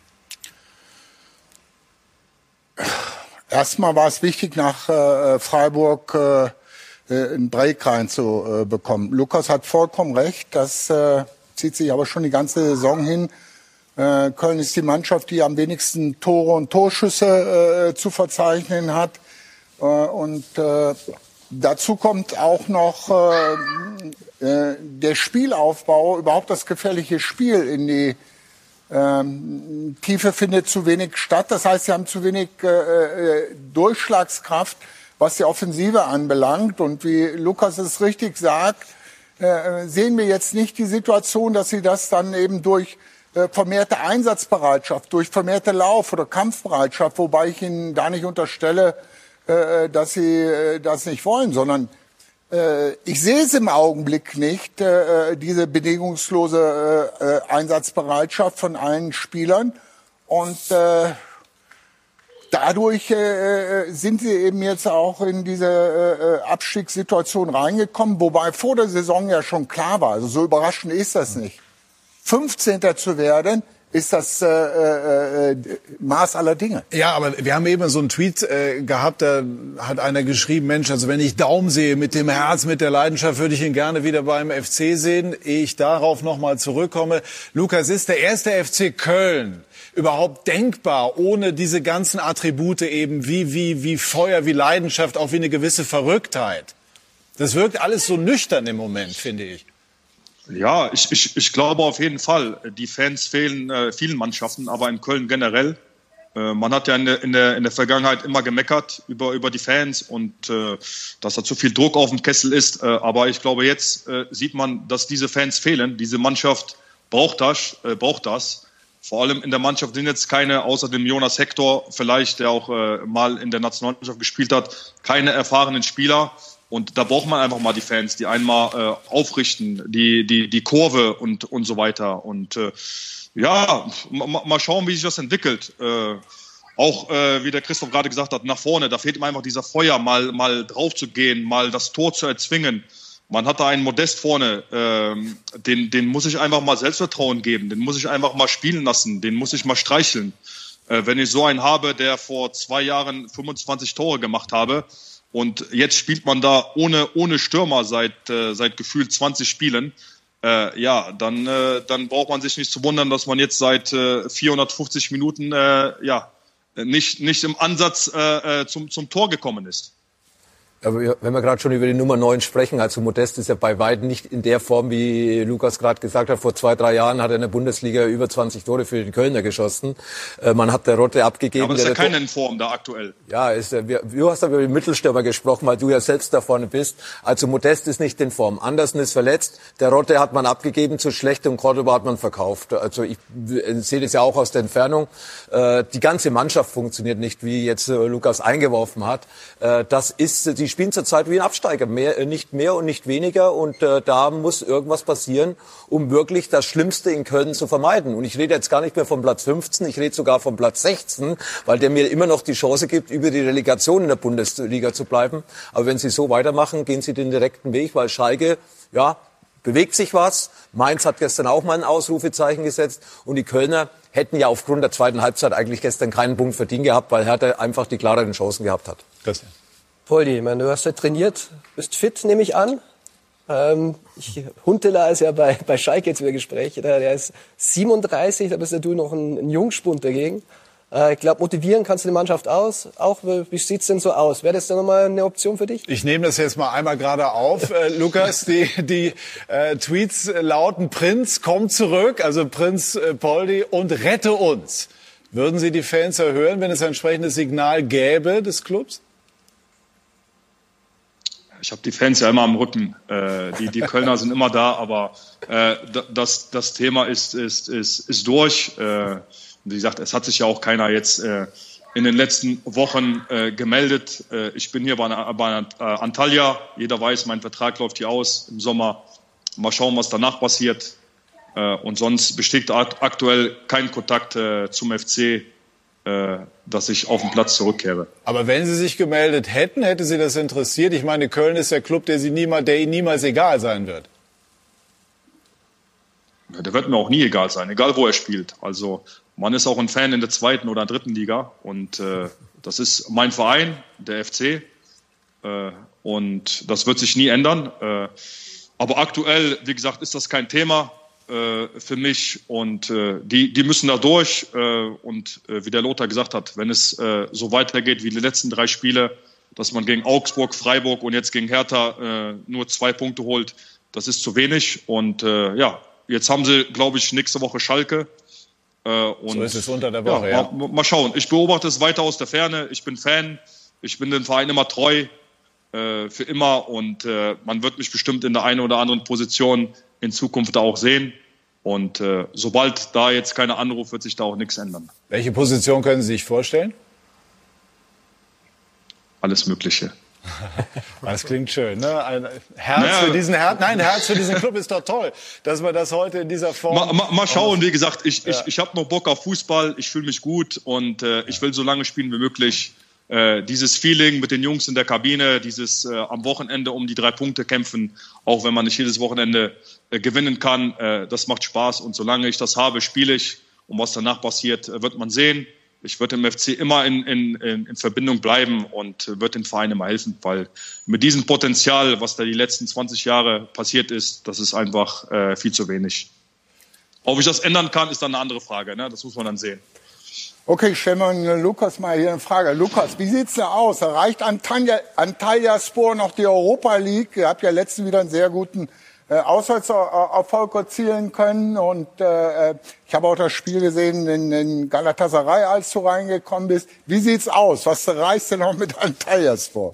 Erstmal war es wichtig, nach äh, Freiburg äh, einen Break reinzubekommen. Lukas hat vollkommen recht, das äh, zieht sich aber schon die ganze Saison hin. Äh, Köln ist die Mannschaft, die am wenigsten Tore und Torschüsse äh, zu verzeichnen hat. Äh, und äh, dazu kommt auch noch äh, äh, der Spielaufbau, überhaupt das gefährliche Spiel in die ähm, Tiefe findet zu wenig statt. Das heißt, sie haben zu wenig äh, Durchschlagskraft, was die Offensive anbelangt. Und wie Lukas es richtig sagt, äh, sehen wir jetzt nicht die Situation, dass sie das dann eben durch äh, vermehrte Einsatzbereitschaft, durch vermehrte Lauf- oder Kampfbereitschaft, wobei ich Ihnen da nicht unterstelle, äh, dass sie äh, das nicht wollen, sondern äh, ich sehe es im Augenblick nicht, äh, diese bedingungslose äh, Einsatzbereitschaft von allen Spielern. Und äh, dadurch äh, sind sie eben jetzt auch in diese äh, Abstiegssituation reingekommen, wobei vor der Saison ja schon klar war, also so überraschend ist das nicht. fünfzehnter zu werden, ist das äh, äh, Maß aller Dinge. Ja, aber wir haben eben so einen Tweet äh, gehabt, da hat einer geschrieben, Mensch, also wenn ich Daum sehe mit dem Herz, mit der Leidenschaft, würde ich ihn gerne wieder beim F C sehen. Ehe ich darauf nochmal zurückkomme, Lukas, ist der erste F C Köln überhaupt denkbar, ohne diese ganzen Attribute eben wie, wie, wie Feuer, wie Leidenschaft, auch wie eine gewisse Verrücktheit? Das wirkt alles so nüchtern im Moment, finde ich. Ja, ich, ich, ich glaube auf jeden Fall. Die Fans fehlen äh, vielen Mannschaften, aber in Köln generell. Äh, man hat ja in der, in, der, in der Vergangenheit immer gemeckert über, über die Fans und äh, dass da zu viel Druck auf dem Kessel ist. Äh, aber ich glaube, jetzt äh, sieht man, dass diese Fans fehlen. Diese Mannschaft braucht das. Äh, braucht das. Vor allem in der Mannschaft sind jetzt keine, außer dem Jonas Hector vielleicht, der auch äh, mal in der Nationalmannschaft gespielt hat, keine erfahrenen Spieler. Und da braucht man einfach mal die Fans, die einmal äh, aufrichten, die, die, die Kurve und, und so weiter. Und äh, ja, ma, mal schauen, wie sich das entwickelt. Äh, auch, äh, wie der Christoph gerade gesagt hat, nach vorne, da fehlt ihm einfach dieser Feuer, mal, mal drauf zu gehen, mal das Tor zu erzwingen. Man hat da einen Modest vorne, äh, den, den muss ich einfach mal Selbstvertrauen geben, den muss ich einfach mal spielen lassen, den muss ich mal streicheln. Äh, wenn ich so einen habe, der vor zwei Jahren fünfundzwanzig Tore gemacht habe, und jetzt spielt man da ohne, ohne Stürmer seit, äh, seit gefühlt zwanzig Spielen. Äh, ja, dann, äh, dann braucht man sich nicht zu wundern, dass man jetzt seit äh, vierhundertfünfzig Minuten äh, ja, nicht, nicht im Ansatz äh, zum, zum Tor gekommen ist. Aber wenn wir gerade schon über die Nummer neun sprechen, also Modest ist ja bei weitem nicht in der Form, wie Lukas gerade gesagt hat. Vor zwei, drei Jahren hat er in der Bundesliga über zwanzig Tore für den Kölner geschossen. Äh, man hat der Rotte abgegeben. Ja, aber ist ja keiner in Form da aktuell. Ja, ist, wir, du hast aber über den Mittelstürmer gesprochen, weil du ja selbst da vorne bist. Also Modest ist nicht in Form. Andersen ist verletzt. Der Rotte hat man abgegeben zu schlecht und Cordoba hat man verkauft. Also ich sehe das ja auch aus der Entfernung. Äh, die ganze Mannschaft funktioniert nicht, wie jetzt äh, Lukas eingeworfen hat. Äh, das ist die spielen zurzeit wie ein Absteiger, mehr, nicht mehr und nicht weniger. Und äh, da muss irgendwas passieren, um wirklich das Schlimmste in Köln zu vermeiden. Und ich rede jetzt gar nicht mehr vom Platz fünfzehn, ich rede sogar vom Platz sechzehn, weil der mir immer noch die Chance gibt, über die Relegation in der Bundesliga zu bleiben. Aber wenn sie so weitermachen, gehen sie den direkten Weg, weil Schalke, ja, bewegt sich was. Mainz hat gestern auch mal ein Ausrufezeichen gesetzt. Und die Kölner hätten ja aufgrund der zweiten Halbzeit eigentlich gestern keinen Punkt verdient gehabt, weil Hertha einfach die klareren Chancen gehabt hat. Christian. Poldi, ich meine, du hast ja trainiert, bist fit, nehme ich an. Ähm, ich, Huntelaar ist ja bei, bei Schalke jetzt wieder Gespräch. Der, der ist siebenunddreißig, da bist ja du noch ein, ein Jungspund dagegen. Äh, ich glaube, motivieren kannst du die Mannschaft aus. Auch, wie sieht's denn so aus? Wäre das dann nochmal eine Option für dich? Ich nehme das jetzt mal einmal gerade auf. Äh, Lukas, die, die äh, Tweets lauten, Prinz, komm zurück, also Prinz äh, Poldi, und rette uns. Würden Sie die Fans erhören, wenn es ein entsprechendes Signal gäbe des Clubs? Ich habe die Fans ja immer am Rücken. Äh, die, die Kölner sind immer da, aber äh, das, das Thema ist, ist, ist, ist durch. Äh, wie gesagt, es hat sich ja auch keiner jetzt äh, in den letzten Wochen äh, gemeldet. Äh, ich bin hier bei, bei äh, Antalya. Jeder weiß, mein Vertrag läuft hier aus im Sommer. Mal schauen, was danach passiert. Äh, und sonst besteht aktuell kein Kontakt äh, zum F C, äh, dass ich auf den Platz zurückkehre. Aber wenn Sie sich gemeldet hätten, hätte Sie das interessiert? Ich meine, Köln ist der Club, der, Sie niemals, der Ihnen niemals egal sein wird. Ja, der wird mir auch nie egal sein, egal wo er spielt. Also man ist auch ein Fan in der zweiten oder dritten Liga. Und äh, das ist mein Verein, der F C. Äh, und das wird sich nie ändern. Äh, aber aktuell, wie gesagt, ist das kein Thema für mich, und äh, die, die müssen da durch, äh, und äh, wie der Lothar gesagt hat, wenn es äh, so weitergeht wie die letzten drei Spiele, dass man gegen Augsburg, Freiburg und jetzt gegen Hertha äh, nur zwei Punkte holt, das ist zu wenig. Und äh, ja, jetzt haben sie, glaube ich, nächste Woche Schalke. Äh, und, so ist es unter der Woche, ja. ja. Mal, mal schauen, ich beobachte es weiter aus der Ferne, ich bin Fan, ich bin dem Verein immer treu, äh, für immer, und äh, man wird mich bestimmt in der einen oder anderen Position in Zukunft auch sehen. Und äh, sobald da jetzt keiner anruft, wird sich da auch nichts ändern. Welche Position können Sie sich vorstellen? Alles Mögliche. Das klingt schön, ne? Ein Herz naja, für diesen Her Nein, Herz für diesen Club ist doch toll, dass wir das heute in dieser Form. Mal, mal, mal schauen, wie gesagt, ich, ja. ich, ich habe noch Bock auf Fußball, ich fühle mich gut und äh, ich will so lange spielen wie möglich. Äh, dieses Feeling mit den Jungs in der Kabine, dieses äh, am Wochenende um die drei Punkte kämpfen, auch wenn man nicht jedes Wochenende äh, gewinnen kann, äh, das macht Spaß und solange ich das habe, spiele ich und was danach passiert, äh, wird man sehen. Ich würde im F C immer in, in, in Verbindung bleiben und würde den Verein immer helfen, weil mit diesem Potenzial, was da die letzten zwanzig Jahre passiert ist, das ist einfach äh, viel zu wenig. Ob ich das ändern kann, ist dann eine andere Frage, ne? Das muss man dann sehen. Okay, ich stelle mal Lukas mal hier eine Frage. Lukas, wie sieht's da aus? Erreicht Antalya, Antalyaspor noch die Europa League? Ihr habt ja letztens wieder einen sehr guten äh, Auswärtserfolg erzielen können. Und äh, ich habe auch das Spiel gesehen in, in Galatasaray, als du reingekommen bist. Wie sieht's aus? Was reißt denn noch mit Antalyaspor?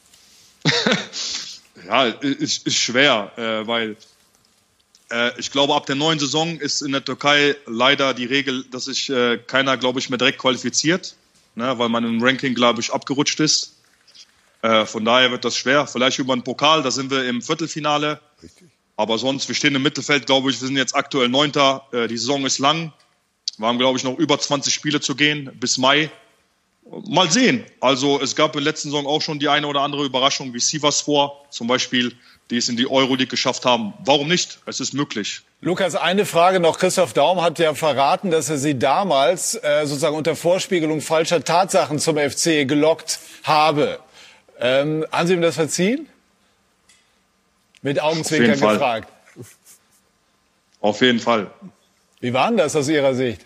Ja, ist, ist schwer, äh, weil äh, ich glaube, ab der neuen Saison ist in der Türkei leider die Regel, dass sich äh, keiner, glaube ich, mehr direkt qualifiziert, ne, weil man im Ranking, glaube ich, abgerutscht ist. Äh, von daher wird das schwer. Vielleicht über den Pokal, da sind wir im Viertelfinale. Richtig. Aber sonst, wir stehen im Mittelfeld, glaube ich, wir sind jetzt aktuell Neunter. Äh, die Saison ist lang. Wir haben, glaube ich, noch über zwanzig Spiele zu gehen bis Mai. Mal sehen. Also es gab in der letzten Saison auch schon die eine oder andere Überraschung, wie Sivasspor zum Beispiel, die es in die Euroleague geschafft haben. Warum nicht? Es ist möglich. Lukas, eine Frage noch. Christoph Daum hat ja verraten, dass er Sie damals äh, sozusagen unter Vorspiegelung falscher Tatsachen zum F C gelockt habe. Ähm, haben Sie ihm das verziehen? Mit Augenzwinkern gefragt. Auf jeden Fall. Wie war denn das aus Ihrer Sicht?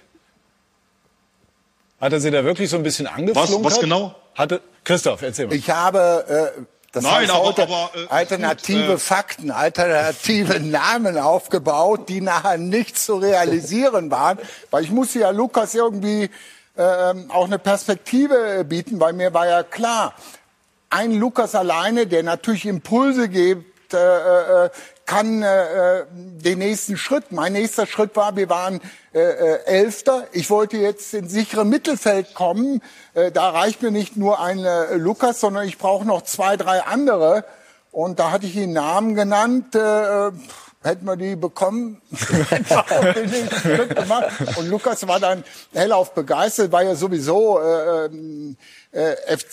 Hat er Sie da wirklich so ein bisschen angeflunkert? Was, was genau? Hatte, Christoph, erzähl mal. Ich habe, äh, das Nein, heißt aber, heute, aber, äh, alternative gut, äh, Fakten, alternative Namen aufgebaut, die nachher nicht zu realisieren waren. Weil ich musste ja Lukas irgendwie äh, auch eine Perspektive bieten, weil mir war ja klar, ein Lukas alleine, der natürlich Impulse gibt, äh, kann äh, den nächsten Schritt. Mein nächster Schritt war, wir waren äh, Elfter. Ich wollte jetzt ins sichere Mittelfeld kommen. Äh, da reicht mir nicht nur ein äh, Lukas, sondern ich brauche noch zwei, drei andere. Und da hatte ich ihn Namen genannt. Äh, hätten wir die bekommen, den nächsten Schritt gemacht. Und Lukas war dann hellauf begeistert, war ja sowieso äh, äh, F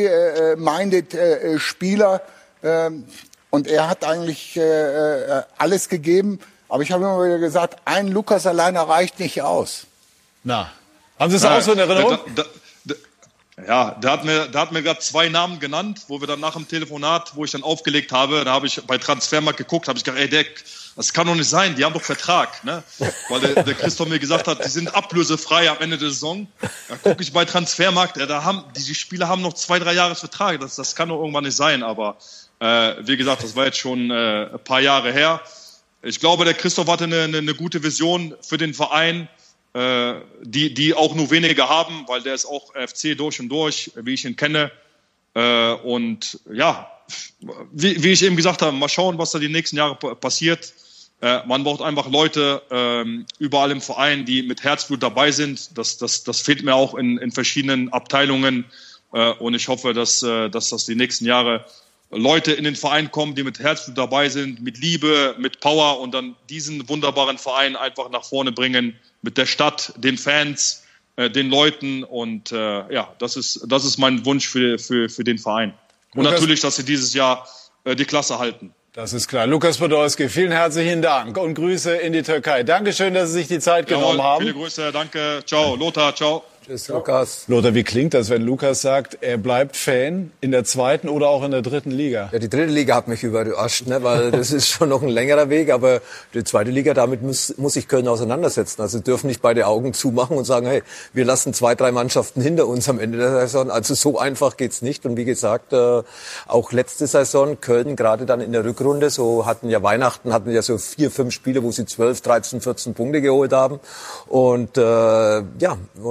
C-minded äh, äh, Spieler. Äh, Und er hat eigentlich äh, alles gegeben. Aber ich habe immer wieder gesagt, ein Lukas alleine reicht nicht aus. Na, haben Sie es auch so in Erinnerung? Da, da, da, ja, der hat mir, der hat mir gerade zwei Namen genannt, wo wir dann nach dem Telefonat, wo ich dann aufgelegt habe, da habe ich bei Transfermarkt geguckt, habe ich gedacht, ey, Deck, das kann doch nicht sein, die haben doch Vertrag, ne? Weil der, der Christoph mir gesagt hat, die sind ablösefrei am Ende der Saison. Da gucke ich bei Transfermarkt, ja, da haben, die, die Spieler haben noch zwei, drei Jahre Vertrag, das, das kann doch irgendwann nicht sein, aber Äh, wie gesagt, das war jetzt schon äh, ein paar Jahre her. Ich glaube, der Christoph hatte eine, eine, eine gute Vision für den Verein, äh, die, die auch nur wenige haben, weil der ist auch F C durch und durch, wie ich ihn kenne. Äh, und ja, wie, wie ich eben gesagt habe, mal schauen, was da die nächsten Jahre passiert. Äh, man braucht einfach Leute äh, überall im Verein, die mit Herzblut dabei sind. Das, das, das fehlt mir auch in, in verschiedenen Abteilungen. Äh, und ich hoffe, dass, äh, dass das die nächsten Jahre Leute in den Verein kommen, die mit Herzblut dabei sind, mit Liebe, mit Power und dann diesen wunderbaren Verein einfach nach vorne bringen, mit der Stadt, den Fans, äh, den Leuten und äh, ja, das ist, das ist mein Wunsch für, für, für den Verein. Und Lukas, natürlich, dass sie dieses Jahr äh, die Klasse halten. Das ist klar. Lukas Podolski, vielen herzlichen Dank und Grüße in die Türkei. Dankeschön, dass Sie sich die Zeit Jawohl, genommen haben. Viele Grüße, danke. Ciao, Lothar, ciao. Tschüss, Lukas. Lothar, wie klingt das, wenn Lukas sagt, er bleibt Fan in der zweiten oder auch in der dritten Liga? Ja, die dritte Liga hat mich überrascht, ne, weil das ist schon noch ein längerer Weg, aber die zweite Liga, damit muss, muss sich Köln auseinandersetzen. Also dürfen nicht beide Augen zumachen und sagen, hey, wir lassen zwei, drei Mannschaften hinter uns am Ende der Saison. Also so einfach geht's nicht. Und wie gesagt, äh, auch letzte Saison, Köln gerade dann in der Rückrunde, so hatten ja Weihnachten, hatten ja so vier, fünf Spiele, wo sie zwölf, dreizehn, vierzehn Punkte geholt haben. Und äh, ja, und äh,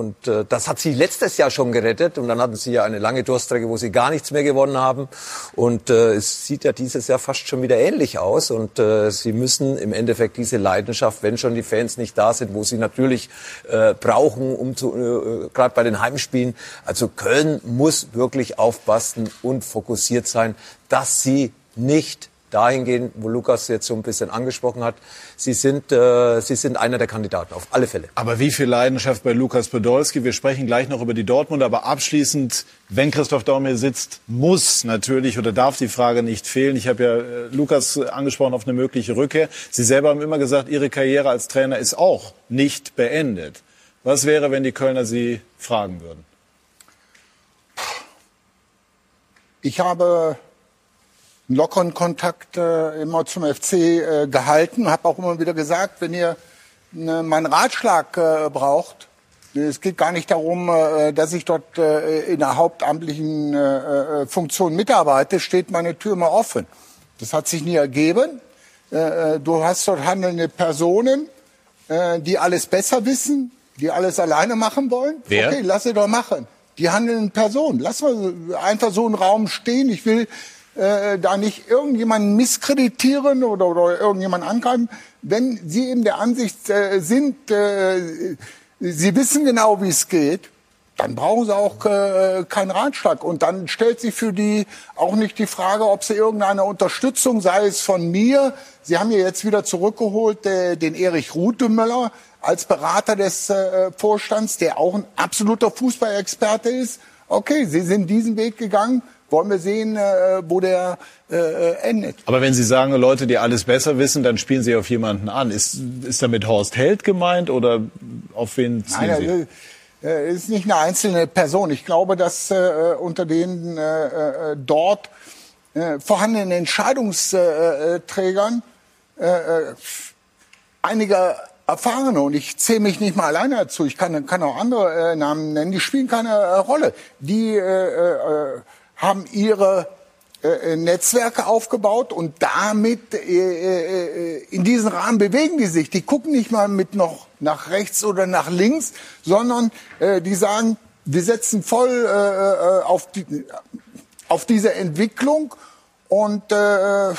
das hat sie letztes Jahr schon gerettet. Und dann hatten sie ja eine lange Durststrecke, wo sie gar nichts mehr gewonnen haben. Und äh, es sieht ja dieses Jahr fast schon wieder ähnlich aus. Und äh, sie müssen im Endeffekt diese Leidenschaft, wenn schon die Fans nicht da sind, wo sie natürlich äh, brauchen, um zu, äh, gerade bei den Heimspielen. Also Köln muss wirklich aufpassen und fokussiert sein, dass sie nicht dahin gehen, wo Lukas jetzt so ein bisschen angesprochen hat. Sie sind, äh, sie sind einer der Kandidaten, auf alle Fälle. Aber wie viel Leidenschaft bei Lukas Podolski? Wir sprechen gleich noch über die Dortmund, aber abschließend, wenn Christoph Daum hier sitzt, muss natürlich oder darf die Frage nicht fehlen. Ich habe ja äh, Lukas angesprochen auf eine mögliche Rückkehr. Sie selber haben immer gesagt, Ihre Karriere als Trainer ist auch nicht beendet. Was wäre, wenn die Kölner Sie fragen würden? Ich habe einen lockeren Kontakt äh, immer zum F C äh, gehalten, habe auch immer wieder gesagt, wenn ihr ne, meinen Ratschlag äh, braucht, es geht gar nicht darum, äh, dass ich dort äh, in der hauptamtlichen äh, Funktion mitarbeite, steht meine Tür immer offen. Das hat sich nie ergeben. Äh, du hast dort handelnde Personen, äh, die alles besser wissen, die alles alleine machen wollen. Wer? Okay, lass sie doch machen. Die handelnden Personen. Lass mal einfach so einen Raum stehen. Ich will Äh, da nicht irgendjemanden misskreditieren oder, oder irgendjemanden angreifen, wenn Sie eben der Ansicht äh, sind, äh, Sie wissen genau, wie es geht, dann brauchen Sie auch äh, keinen Ratschlag. Und dann stellt sich für die auch nicht die Frage, ob Sie irgendeine Unterstützung, sei es von mir, Sie haben ja jetzt wieder zurückgeholt äh, den Erich Rudemöller als Berater des äh, Vorstands, der auch ein absoluter Fußballexperte ist. Okay, Sie sind diesen Weg gegangen. Wollen wir sehen, äh, wo der äh, endet. Aber wenn Sie sagen, Leute, die alles besser wissen, dann spielen Sie auf jemanden an. Ist, ist damit Horst Held gemeint oder auf wen ziehen Nein, Sie? Äh, ist nicht eine einzelne Person. Ich glaube, dass äh, unter den äh, dort äh, vorhandenen Entscheidungsträgern äh, einige Erfahrene, und ich zähle mich nicht mal alleine dazu, ich kann, kann auch andere äh, Namen nennen, die spielen keine äh, Rolle. Die äh, äh, haben ihre äh, Netzwerke aufgebaut und damit äh, äh, in diesen Rahmen bewegen die sich. Die gucken nicht mal mit noch nach rechts oder nach links, sondern äh, die sagen, wir setzen voll äh, auf, die, auf diese Entwicklung und äh,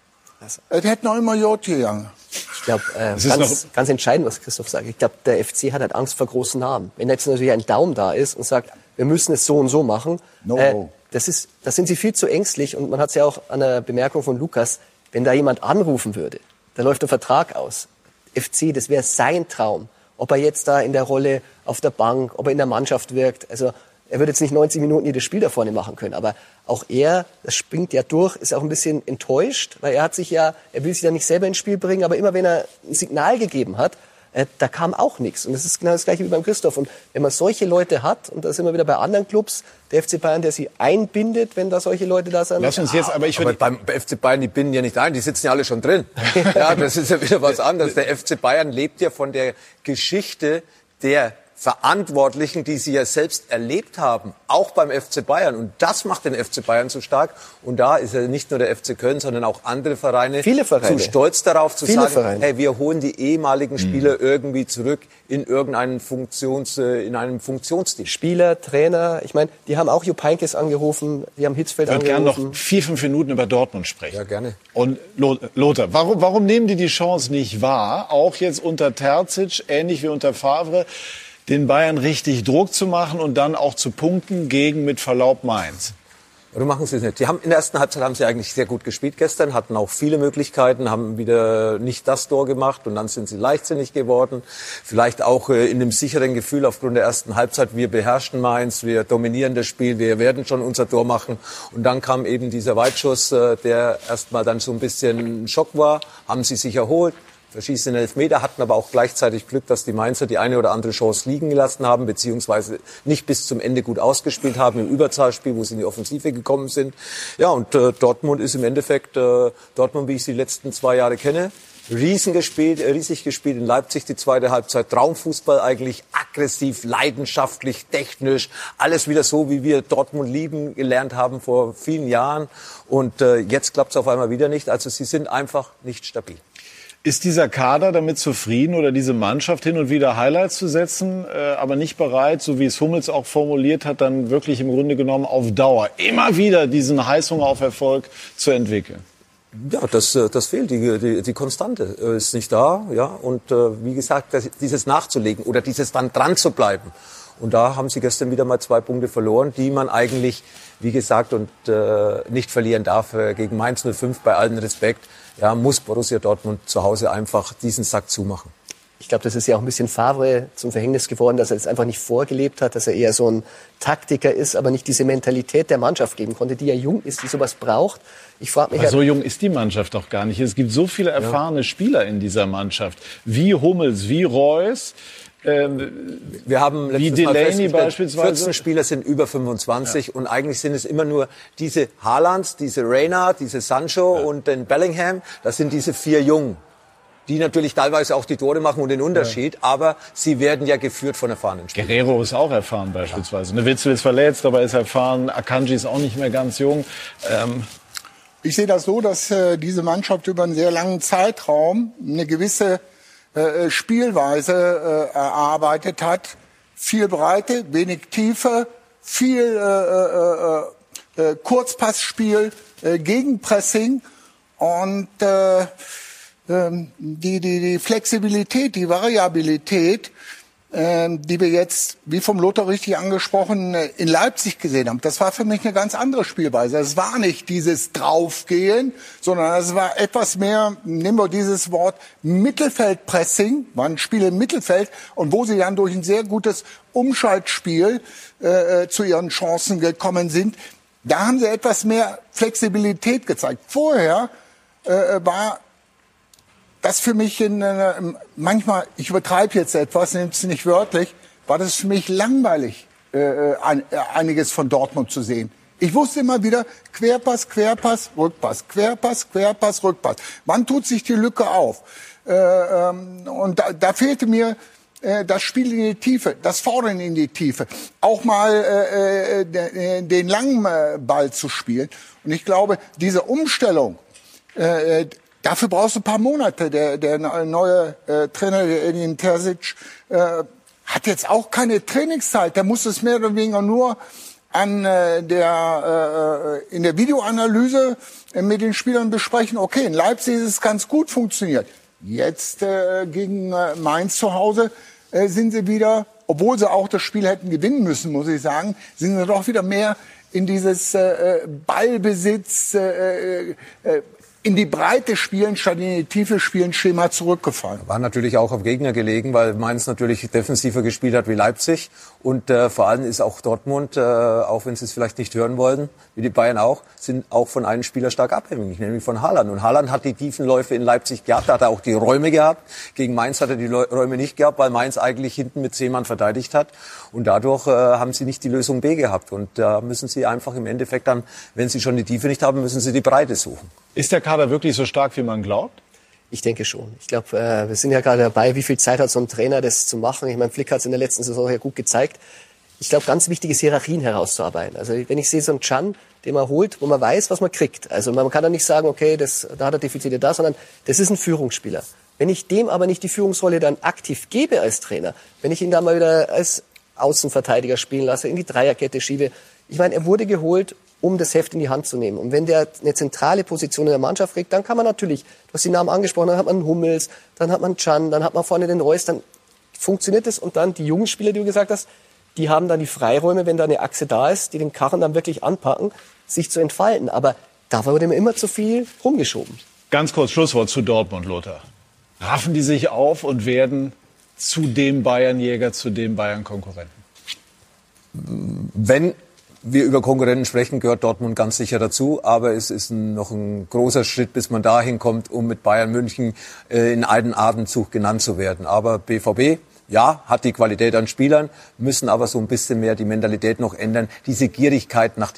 es hätte noch immer Jod gegangen. Ich glaube, äh, ganz, ganz entscheidend, was Christoph sagt. Ich glaube, der F C hat halt Angst vor großen Namen. Wenn jetzt natürlich ein Daum da ist und sagt, wir müssen es so und so machen, no. äh, das ist, da sind sie viel zu ängstlich. Und man hat es ja auch an der Bemerkung von Lukas, wenn da jemand anrufen würde, da läuft der Vertrag aus. F C, das wäre sein Traum. Ob er jetzt da in der Rolle auf der Bank, ob er in der Mannschaft wirkt. Also er würde jetzt nicht neunzig Minuten jedes Spiel da vorne machen können. Aber auch er, das springt ja durch, ist auch ein bisschen enttäuscht, weil er hat sich ja, er will sich ja nicht selber ins Spiel bringen, aber immer wenn er ein Signal gegeben hat, äh, da kam auch nichts. Und das ist genau das Gleiche wie beim Christoph. Und wenn man solche Leute hat, und da sind wir wieder bei anderen Clubs, der F C Bayern, der sie einbindet, wenn da solche Leute da sind. Lass uns jetzt, aber ich würde beim F C Bayern, die binden ja nicht ein, die sitzen ja alle schon drin. Ja, das ist ja wieder was anderes. Der F C Bayern lebt ja von der Geschichte der Verantwortlichen, die sie ja selbst erlebt haben, auch beim F C Bayern. Und das macht den F C Bayern so stark. Und da ist ja nicht nur der F C Köln, sondern auch andere Vereine, Viele Vereine. zu stolz darauf zu Viele sagen, Vereine. hey, wir holen die ehemaligen Spieler mhm. irgendwie zurück in irgendeinen Funktions, in einem Funktionsstil. Spieler, Trainer, ich meine, die haben auch Jupp Heynckes angerufen, die haben Hitzfeld angerufen. Ich würde gerne noch vier, fünf Minuten über Dortmund sprechen. Ja, gerne. Und Lothar, warum, warum nehmen die die Chance nicht wahr, auch jetzt unter Terzic, ähnlich wie unter Favre, den Bayern richtig Druck zu machen und dann auch zu punkten gegen, mit Verlaub, Mainz? Oder machen sie es nicht? Die haben in der ersten Halbzeit haben sie eigentlich sehr gut gespielt gestern, hatten auch viele Möglichkeiten, haben wieder nicht das Tor gemacht und dann sind sie leichtsinnig geworden. Vielleicht auch äh, in dem sicheren Gefühl aufgrund der ersten Halbzeit, wir beherrschen Mainz, wir dominieren das Spiel, wir werden schon unser Tor machen. Und dann kam eben dieser Weitschuss, äh, der erstmal dann so ein bisschen ein Schock war, haben sie sich erholt. Verschießen den Elfmeter, hatten aber auch gleichzeitig Glück, dass die Mainzer die eine oder andere Chance liegen gelassen haben, beziehungsweise nicht bis zum Ende gut ausgespielt haben im Überzahlspiel, wo sie in die Offensive gekommen sind. Ja, und äh, Dortmund ist im Endeffekt, äh, Dortmund, wie ich sie die letzten zwei Jahre kenne, riesen gespielt, äh, riesig gespielt in Leipzig, die zweite Halbzeit. Traumfußball eigentlich, aggressiv, leidenschaftlich, technisch, alles wieder so, wie wir Dortmund lieben gelernt haben vor vielen Jahren. Und äh, jetzt klappt es auf einmal wieder nicht. Also sie sind einfach nicht stabil. Ist dieser Kader damit zufrieden oder diese Mannschaft hin und wieder Highlights zu setzen, äh, aber nicht bereit, so wie es Hummels auch formuliert hat, dann wirklich im Grunde genommen auf Dauer immer wieder diesen Heißhunger auf Erfolg zu entwickeln? Ja, das, das fehlt. Die, die, die Konstante ist nicht da. Ja, und äh, wie gesagt, das, dieses nachzulegen oder dieses dann dran zu bleiben. Und da haben sie gestern wieder mal zwei Punkte verloren, die man eigentlich, wie gesagt, und äh, nicht verlieren darf. Äh, gegen Mainz null fünf, bei allem Respekt, ja, muss Borussia Dortmund zu Hause einfach diesen Sack zumachen. Ich glaube, das ist ja auch ein bisschen Favre zum Verhängnis geworden, dass er das einfach nicht vorgelebt hat, dass er eher so ein Taktiker ist, aber nicht diese Mentalität der Mannschaft geben konnte, die ja jung ist, die sowas braucht. Ich frage mich, aber so jung ist die Mannschaft doch gar nicht. Es gibt so viele erfahrene ja. Spieler in dieser Mannschaft, wie Hummels, wie Reus. Ähm, Wir haben wie Delaney beispielsweise. vierzehn Spieler sind über fünfundzwanzig ja. und eigentlich sind es immer nur diese Haalands, diese Reina, diese Sancho ja. und den Bellingham. Das sind diese vier Jungen, die natürlich teilweise auch die Tore machen und den Unterschied, ja. aber sie werden ja geführt von erfahrenen Spielern. Guerrero ist auch erfahren beispielsweise. Ja. Witzel ist verletzt, aber ist erfahren. Akanji ist auch nicht mehr ganz jung. Ähm, ich sehe das so, dass äh, diese Mannschaft über einen sehr langen Zeitraum eine gewisse äh, Spielweise äh, erarbeitet hat. Viel Breite, wenig Tiefe, viel äh, äh, äh, Kurzpassspiel, äh, Gegenpressing und äh, Die, die, die Flexibilität, die Variabilität, äh, die wir jetzt, wie vom Lothar richtig angesprochen, in Leipzig gesehen haben, das war für mich eine ganz andere Spielweise. Es war nicht dieses Draufgehen, sondern es war etwas mehr, nehmen wir dieses Wort, Mittelfeldpressing, war ein Spiel im Mittelfeld und wo sie dann durch ein sehr gutes Umschaltspiel äh, zu ihren Chancen gekommen sind, da haben sie etwas mehr Flexibilität gezeigt. Vorher äh, war das für mich in, äh, manchmal, ich übertreibe jetzt etwas, nehmt es nicht wörtlich, war das für mich langweilig, äh, ein, äh, einiges von Dortmund zu sehen. Ich wusste immer wieder, Querpass, Querpass, Rückpass, Querpass, Querpass, Rückpass. Wann tut sich die Lücke auf? Äh, ähm, und da, da fehlte mir äh, das Spiel in die Tiefe, das Fordern in die Tiefe. Auch mal äh, äh, den langen äh, Ball zu spielen. Und ich glaube, diese Umstellung, äh, dafür brauchst du ein paar Monate. Der, der neue äh, Trainer, der Edin Terzic, äh, hat jetzt auch keine Trainingszeit. Der muss es mehr oder weniger nur an äh, der äh, in der Videoanalyse äh, mit den Spielern besprechen. Okay, in Leipzig ist es ganz gut funktioniert. Jetzt äh, gegen äh, Mainz zu Hause äh, sind sie wieder, obwohl sie auch das Spiel hätten gewinnen müssen, muss ich sagen, sind sie doch wieder mehr in dieses äh, Ballbesitz, äh, äh, in die Breite spielen, statt in die Tiefe spielen, Schema zurückgefallen. War natürlich auch auf Gegner gelegen, weil Mainz natürlich defensiver gespielt hat wie Leipzig. Und äh, vor allem ist auch Dortmund, äh, auch wenn sie es vielleicht nicht hören wollten, wie die Bayern auch, sind auch von einem Spieler stark abhängig, nämlich von Haaland. Und Haaland hat die tiefen Läufe in Leipzig gehabt, da hat er auch die Räume gehabt. Gegen Mainz hat er die Räume nicht gehabt, weil Mainz eigentlich hinten mit zehn Mann verteidigt hat. Und dadurch äh, haben sie nicht die Lösung B gehabt. Und da müssen sie einfach im Endeffekt dann, wenn sie schon die Tiefe nicht haben, müssen sie die Breite suchen. Ist der Kader wirklich so stark, wie man glaubt? Ich denke schon. Ich glaube, äh, wir sind ja gerade dabei, wie viel Zeit hat so ein Trainer, das zu machen. Ich meine, Flick hat es in der letzten Saison ja gut gezeigt. Ich glaube, ganz wichtig ist, Hierarchien herauszuarbeiten. Also wenn ich sehe so einen Can, den man holt, wo man weiß, was man kriegt. Also man kann dann nicht sagen, okay, das, da hat er Defizite da, sondern das ist ein Führungsspieler. Wenn ich dem aber nicht die Führungsrolle dann aktiv gebe als Trainer, wenn ich ihn da mal wieder als Außenverteidiger spielen lasse, in die Dreierkette schiebe. Ich meine, er wurde geholt, um das Heft in die Hand zu nehmen. Und wenn der eine zentrale Position in der Mannschaft kriegt, dann kann man natürlich, du hast die Namen angesprochen, dann hat man Hummels, dann hat man Can, dann hat man vorne den Reus, dann funktioniert es. Und dann die jungen Spieler, die du gesagt hast, die haben dann die Freiräume, wenn da eine Achse da ist, die den Karren dann wirklich anpacken, sich zu entfalten. Aber da wurde mir immer zu viel rumgeschoben. Ganz kurz Schlusswort zu Dortmund, Lothar. Raffen die sich auf und werden zu dem Bayernjäger, zu dem Bayern-Konkurrenten? Wenn wir über Konkurrenten sprechen, gehört Dortmund ganz sicher dazu. Aber es ist ein, noch ein großer Schritt, bis man dahin kommt, um mit Bayern München äh, in einem Atemzug genannt zu werden. Aber B V B, ja, hat die Qualität an Spielern, müssen aber so ein bisschen mehr die Mentalität noch ändern. Diese Gierigkeit nach Titel.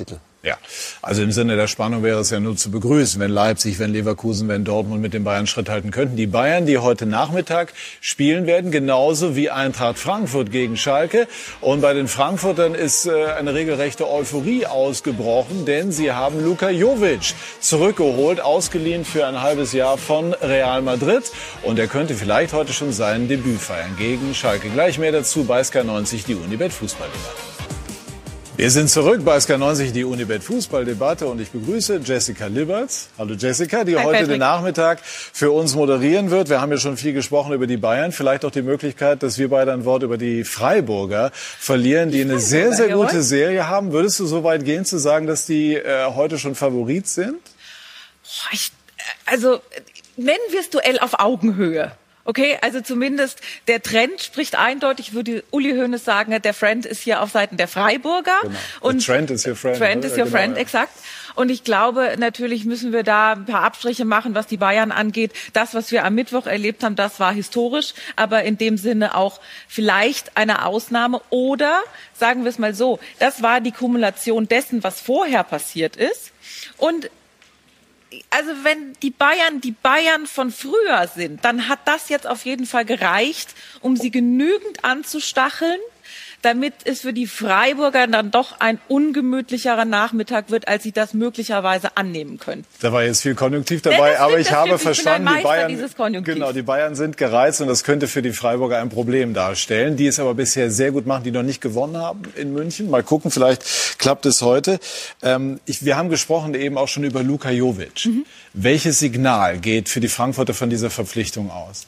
Ja, also im Sinne der Spannung wäre es ja nur zu begrüßen, wenn Leipzig, wenn Leverkusen, wenn Dortmund mit den Bayern Schritt halten könnten. Die Bayern, die heute Nachmittag spielen werden, genauso wie Eintracht Frankfurt gegen Schalke. Und bei den Frankfurtern ist äh, eine regelrechte Euphorie ausgebrochen, denn sie haben Luka Jovic zurückgeholt, ausgeliehen für ein halbes Jahr von Real Madrid. Und er könnte vielleicht heute schon sein Debüt feiern gegen Schalke. Gleich mehr dazu bei Sky neunzig, die Unibet Fußballdebatte. Wir sind zurück bei Sky neunzig, die Unibet Fußballdebatte, und ich begrüße Jessica Liberts. Hallo Jessica, die Hi, heute Patrick. den Nachmittag für uns moderieren wird. Wir haben ja schon viel gesprochen über die Bayern. Vielleicht auch die Möglichkeit, dass wir beide ein Wort über die Freiburger verlieren, die eine sehr, sehr gute jawohl. Serie haben. Würdest du so weit gehen zu sagen, dass die äh, heute schon Favorit sind? Boah, ich, also nennen wir es Duell auf Augenhöhe. Okay, also zumindest der Trend spricht eindeutig, würde Uli Hoeneß sagen, der Friend ist hier auf Seiten der Freiburger. Genau. Und The Trend is your friend. Trend ne? is your Genau, friend, ja. exakt. Und ich glaube, natürlich müssen wir da ein paar Abstriche machen, was die Bayern angeht. Das, was wir am Mittwoch erlebt haben, das war historisch, aber in dem Sinne auch vielleicht eine Ausnahme. Oder, sagen wir es mal so, das war die Kumulation dessen, was vorher passiert ist. Und also wenn die Bayern die Bayern von früher sind, dann hat das jetzt auf jeden Fall gereicht, um sie genügend anzustacheln, damit es für die Freiburger dann doch ein ungemütlicherer Nachmittag wird, als sie das möglicherweise annehmen können. Da war jetzt viel Konjunktiv dabei, das aber stimmt, ich das habe stimmt. Ich bin verstanden, ein die Meister Bayern, dieses Konjunktivs. genau, die Bayern sind gereizt und das könnte für die Freiburger ein Problem darstellen, die es aber bisher sehr gut machen, die noch nicht gewonnen haben in München. Mal gucken, vielleicht klappt es heute. Ähm, ich, wir haben gesprochen eben auch schon über Luka Jovic. Mhm. Welches Signal geht für die Frankfurter von dieser Verpflichtung aus?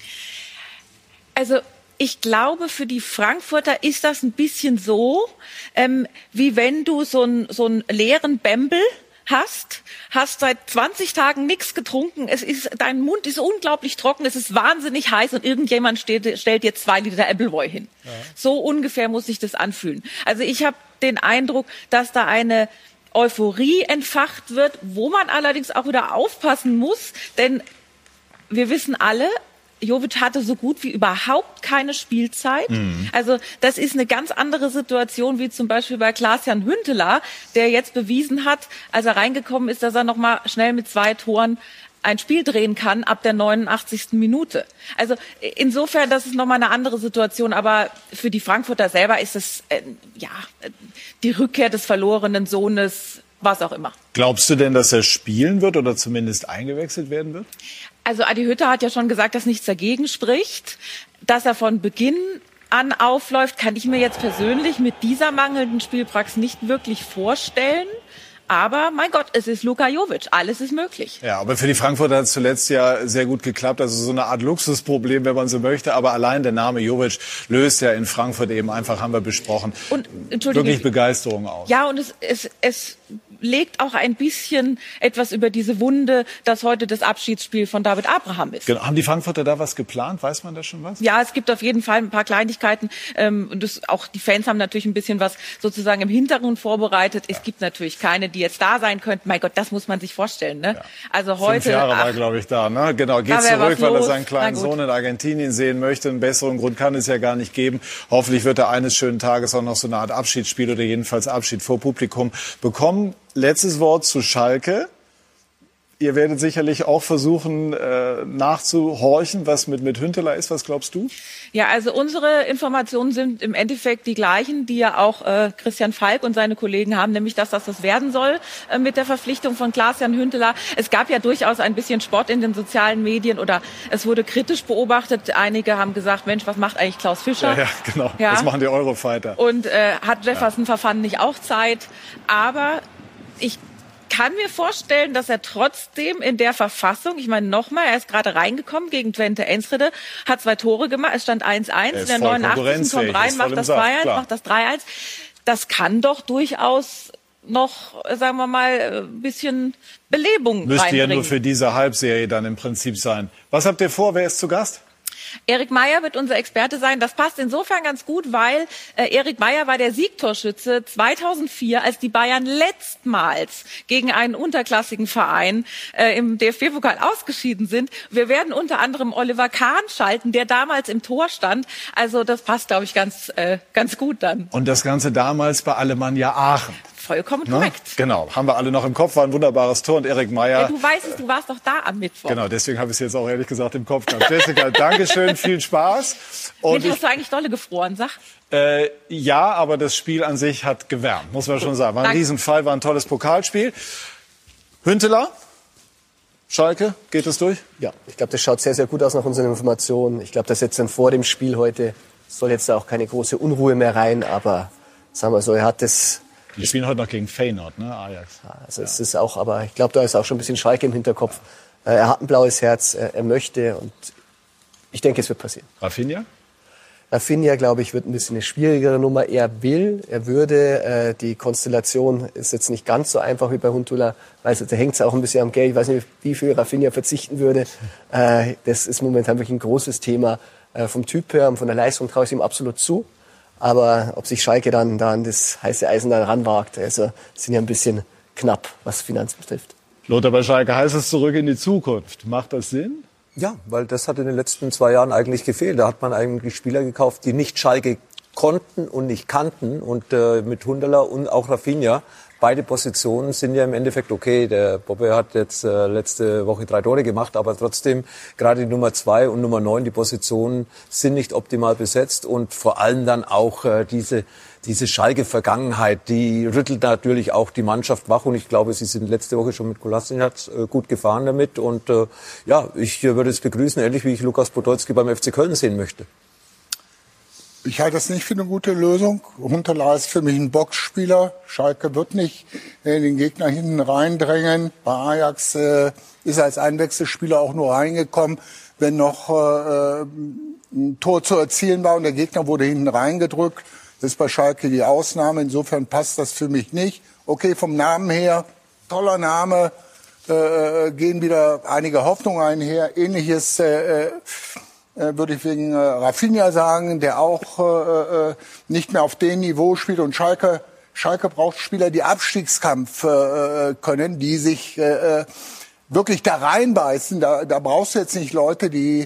Also ich glaube, für die Frankfurter ist das ein bisschen so, ähm, wie wenn du so einen so einen leeren Bembel hast, hast seit zwanzig Tagen nichts getrunken, es ist, dein Mund ist unglaublich trocken, es ist wahnsinnig heiß und irgendjemand steht, stellt dir zwei Liter Appleboy hin. Ja. So ungefähr muss sich das anfühlen. Also ich habe den Eindruck, dass da eine Euphorie entfacht wird, wo man allerdings auch wieder aufpassen muss, denn wir wissen alle, Jovic hatte so gut wie überhaupt keine Spielzeit. Mhm. Also das ist eine ganz andere Situation wie zum Beispiel bei Klaas-Jan Huntelaar, der jetzt bewiesen hat, als er reingekommen ist, dass er noch mal schnell mit zwei Toren ein Spiel drehen kann ab der neunundachtzigsten Minute. Also insofern, das ist noch mal eine andere Situation. Aber für die Frankfurter selber ist es äh, ja die Rückkehr des verlorenen Sohnes, was auch immer. Glaubst du denn, dass er spielen wird oder zumindest eingewechselt werden wird? Also Adi Hütter hat ja schon gesagt, dass nichts dagegen spricht. Dass er von Beginn an aufläuft, kann ich mir jetzt persönlich mit dieser mangelnden Spielpraxis nicht wirklich vorstellen. Aber mein Gott, es ist Luka Jovic, alles ist möglich. Ja, aber für die Frankfurter hat es zuletzt ja sehr gut geklappt. Also so eine Art Luxusproblem, wenn man so möchte. Aber allein der Name Jovic löst ja in Frankfurt eben einfach, haben wir besprochen, und, Entschuldigung, wirklich Begeisterung aus. Ja, und es, es, es legt auch ein bisschen etwas über diese Wunde, dass heute das Abschiedsspiel von David Abraham ist. Genau. Haben die Frankfurter da was geplant? Weiß man da schon was? Ja, es gibt auf jeden Fall ein paar Kleinigkeiten. Ähm, und das, auch die Fans haben natürlich ein bisschen was sozusagen im Hintergrund vorbereitet. Es gibt natürlich keine, die jetzt da sein könnten. Mein Gott, das muss man sich vorstellen. Ne? Ja. Also heute. Fünf Jahre ach, war, glaube ich, da. Ne? Genau, geht zurück, weil er seinen kleinen Sohn in Argentinien sehen möchte. Einen besseren Grund kann es ja gar nicht geben. Hoffentlich wird er eines schönen Tages auch noch so eine Art Abschiedsspiel oder jedenfalls Abschied vor Publikum bekommen. Letztes Wort zu Schalke. Ihr werdet sicherlich auch versuchen, äh, nachzuhorchen, was mit, mit Huntelaar ist. Was glaubst du? Ja, also unsere Informationen sind im Endeffekt die gleichen, die ja auch äh, Christian Falk und seine Kollegen haben, nämlich dass das das werden soll äh, mit der Verpflichtung von Klaas-Jan Huntelaar. Es gab ja durchaus ein bisschen Spott in den sozialen Medien oder es wurde kritisch beobachtet. Einige haben gesagt, Mensch, was macht eigentlich Klaus Fischer? Ja, ja genau. Ja. Was machen die Eurofighter? Und äh, hat Jefferson ja. Verfand nicht auch Zeit? Aber ich kann mir vorstellen, dass er trotzdem in der Verfassung, ich meine nochmal, er ist gerade reingekommen gegen Twente Enschede, hat zwei Tore gemacht, es stand eins eins, in der neunundachtzigsten kommt rein, macht das zwei eins, macht das drei eins. Das kann doch durchaus noch, sagen wir mal, ein bisschen Belebung Müsste reinbringen. ja nur für diese Halbserie dann im Prinzip sein. Was habt ihr vor? Wer ist zu Gast? Erik Meyer wird unser Experte sein. Das passt insofern ganz gut, weil äh, Erik Meyer war der Siegtorschütze zweitausendvier, als die Bayern letztmals gegen einen unterklassigen Verein äh, im D F B-Pokal ausgeschieden sind. Wir werden unter anderem Oliver Kahn schalten, der damals im Tor stand. Also das passt, glaube ich, ganz, äh, ganz gut dann. Und das Ganze damals bei Alemannia Aachen. vollkommen Na? korrekt. Genau, haben wir alle noch im Kopf, war ein wunderbares Tor und Erik Meyer. Ja, du weißt es, du warst doch da am Mittwoch. Genau, deswegen habe ich es jetzt auch ehrlich gesagt im Kopf gehabt. Jessica, Dankeschön, viel Spaß. Und Mensch, hast du eigentlich dolle gefroren, sag? Äh, ja, aber das Spiel an sich hat gewärmt, muss man schon sagen. War ein Danke. Riesenfall, war ein tolles Pokalspiel. Hünteler, Schalke, geht es durch? Ja, ich glaube, das schaut sehr, sehr gut aus nach unseren Informationen. Ich glaube, dass jetzt dann vor dem Spiel heute soll jetzt da auch keine große Unruhe mehr rein, aber sagen wir so, er hat das... Die spielen heute noch gegen Feyenoord, ne, Ajax. Also es ist auch, aber ich glaube, da ist auch schon ein bisschen Schalke im Hinterkopf. Äh, Er hat ein blaues Herz, er er möchte und ich denke, es wird passieren. Rafinha? Rafinha, glaube ich, wird ein bisschen eine schwierigere Nummer. Er will, er würde. Äh, die Konstellation ist jetzt nicht ganz so einfach wie bei Huntula. Also, da hängt es auch ein bisschen am Geld. Ich weiß nicht, wie viel Rafinha verzichten würde. Äh, das ist momentan wirklich ein großes Thema. Äh, vom Typ her und von der Leistung traue ich ihm absolut zu. Aber ob sich Schalke dann da an das heiße Eisen dann ranwagt, also sind ja ein bisschen knapp, was Finanzen betrifft. Lothar, bei Schalke heißt es zurück in die Zukunft. Macht das Sinn? Ja, weil das hat in den letzten zwei Jahren eigentlich gefehlt. Da hat man eigentlich Spieler gekauft, die nicht Schalke konnten und nicht kannten. Und äh, mit Hunderler und auch Rafinha, beide Positionen sind ja im Endeffekt okay. Der Bobbe hat jetzt äh, letzte Woche drei Tore gemacht, aber trotzdem gerade die Nummer zwei und Nummer neun, die Positionen sind nicht optimal besetzt. Und vor allem dann auch äh, diese diese Schalke-Vergangenheit, die rüttelt natürlich auch die Mannschaft wach. Und ich glaube, sie sind letzte Woche schon mit Kolasinac äh, gut gefahren damit. Und äh, ja, ich äh, würde es begrüßen, ähnlich wie ich Lukas Podolski beim F C Köln sehen möchte. Ich halte das nicht für eine gute Lösung. Huntelaar ist für mich ein Boxspieler. Schalke wird nicht äh, den Gegner hinten reindrängen. Bei Ajax äh, ist er als Einwechselspieler auch nur reingekommen, wenn noch äh, ein Tor zu erzielen war und der Gegner wurde hinten reingedrückt. Das ist bei Schalke die Ausnahme. Insofern passt das für mich nicht. Okay, vom Namen her, toller Name, äh, gehen wieder einige Hoffnungen einher. Ähnliches äh, äh, würde ich wegen äh, Rafinha sagen, der auch äh, äh, nicht mehr auf dem Niveau spielt. Und Schalke, Schalke braucht Spieler, die Abstiegskampf äh, können, die sich äh, wirklich da reinbeißen. Da, da brauchst du jetzt nicht Leute, die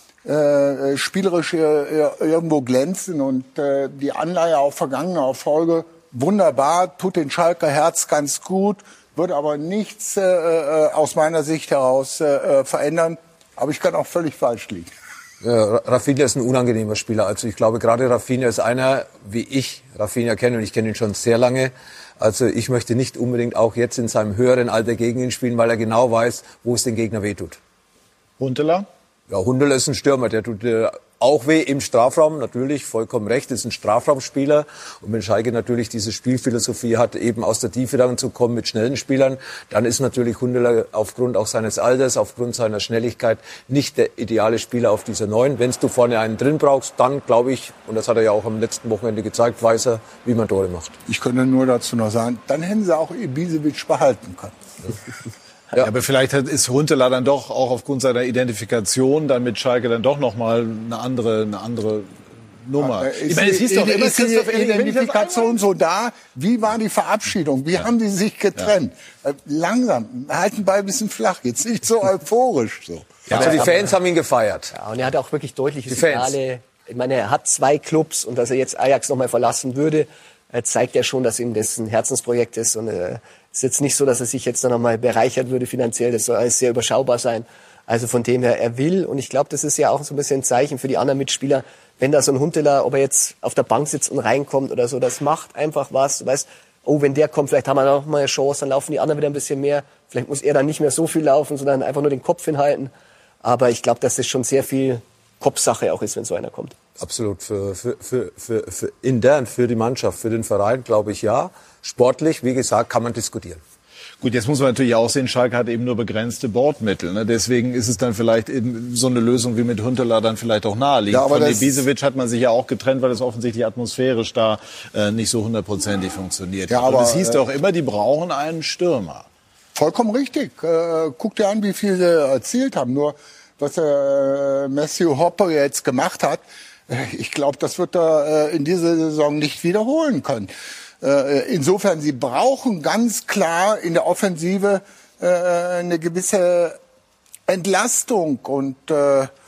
Äh, spielerisch äh, irgendwo glänzen und äh, die Anleihe auf vergangene Erfolge wunderbar, tut den Schalker Herz ganz gut, würde aber nichts äh, äh, aus meiner Sicht heraus äh, verändern, aber ich kann auch völlig falsch liegen. Ja, Rafinha ist ein unangenehmer Spieler, also ich glaube gerade Rafinha ist einer, wie ich Rafinha kenne und ich kenne ihn schon sehr lange. Also ich möchte nicht unbedingt auch jetzt in seinem höheren Alter gegen ihn spielen, weil er genau weiß, wo es den Gegner wehtut. Huntelaar? Ja, Hunderl ist ein Stürmer, der tut äh, auch weh im Strafraum, natürlich, vollkommen recht, ist ein Strafraumspieler. Und wenn Schalke natürlich diese Spielphilosophie hat, eben aus der Tiefe dann zu kommen mit schnellen Spielern, dann ist natürlich Hunderl aufgrund auch seines Alters, aufgrund seiner Schnelligkeit nicht der ideale Spieler auf dieser Neun. Wenn du vorne einen drin brauchst, dann glaube ich, und das hat er ja auch am letzten Wochenende gezeigt, weiß er, wie man Tore macht. Ich könnte nur dazu noch sagen, dann hätten sie auch Ibisevic behalten können. Ja. Ja, aber vielleicht ist Huntelaar dann doch auch aufgrund seiner Identifikation dann mit Schalke dann doch noch mal eine andere, eine andere Nummer. Ja, ich meine, es hieß doch immer, ist die Identifikation so da? Wie war die Verabschiedung? Wie ja. haben die sich getrennt? Ja. Langsam, halten Ball ein bisschen flach, jetzt nicht so euphorisch so. Ja, also die Fans haben ihn gefeiert. Ja, und er hat auch wirklich deutliche Signale. Ich meine, er hat zwei Clubs und dass er jetzt Ajax noch mal verlassen würde, zeigt ja schon, dass ihm das ein Herzensprojekt ist und äh, ist jetzt nicht so, dass er sich jetzt noch mal bereichert würde finanziell. Das soll alles sehr überschaubar sein. Also von dem her, er will. Und ich glaube, das ist ja auch so ein bisschen ein Zeichen für die anderen Mitspieler. Wenn da so ein Huntelaar, ob er jetzt auf der Bank sitzt und reinkommt oder so, das macht einfach was. Du weißt, oh, wenn der kommt, vielleicht haben wir noch mal eine Chance, dann laufen die anderen wieder ein bisschen mehr. Vielleicht muss er dann nicht mehr so viel laufen, sondern einfach nur den Kopf hinhalten. Aber ich glaube, dass das schon sehr viel Kopfsache auch ist, wenn so einer kommt. Absolut. Für, für, für, für, für intern, für die Mannschaft, für den Verein, glaube ich, ja. Sportlich, wie gesagt, kann man diskutieren. Gut, jetzt muss man natürlich auch sehen, Schalke hat eben nur begrenzte Bordmittel. Ne? Deswegen ist es dann vielleicht eben so eine Lösung wie mit Huntelaar dann vielleicht auch naheliegend. Ja, Von Ibisevic hat man sich ja auch getrennt, weil es offensichtlich atmosphärisch da äh, nicht so hundertprozentig funktioniert. Ja, aber es hieß äh, doch immer, die brauchen einen Stürmer. Vollkommen richtig. Äh, guck dir an, wie viel sie erzielt haben. Nur, was äh, Matthew Hopper jetzt gemacht hat, ich glaube, das wird er äh, in dieser Saison nicht wiederholen können. Äh, insofern, sie brauchen ganz klar in der Offensive äh, eine gewisse Entlastung. Und äh, äh,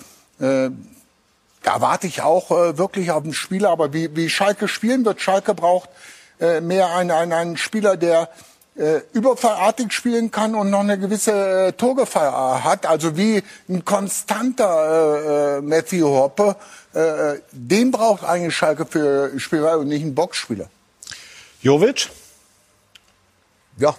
da warte ich auch äh, wirklich auf den Spieler. Aber wie, wie Schalke spielen wird, Schalke braucht äh, mehr ein, ein, ein Spieler, der äh, überfallartig spielen kann und noch eine gewisse äh, Torgefahr hat. Also wie ein konstanter äh, Matthew Hoppe. Äh, den braucht eigentlich Schalke für Spieler und nicht einen Boxspieler. Jovic? Ja.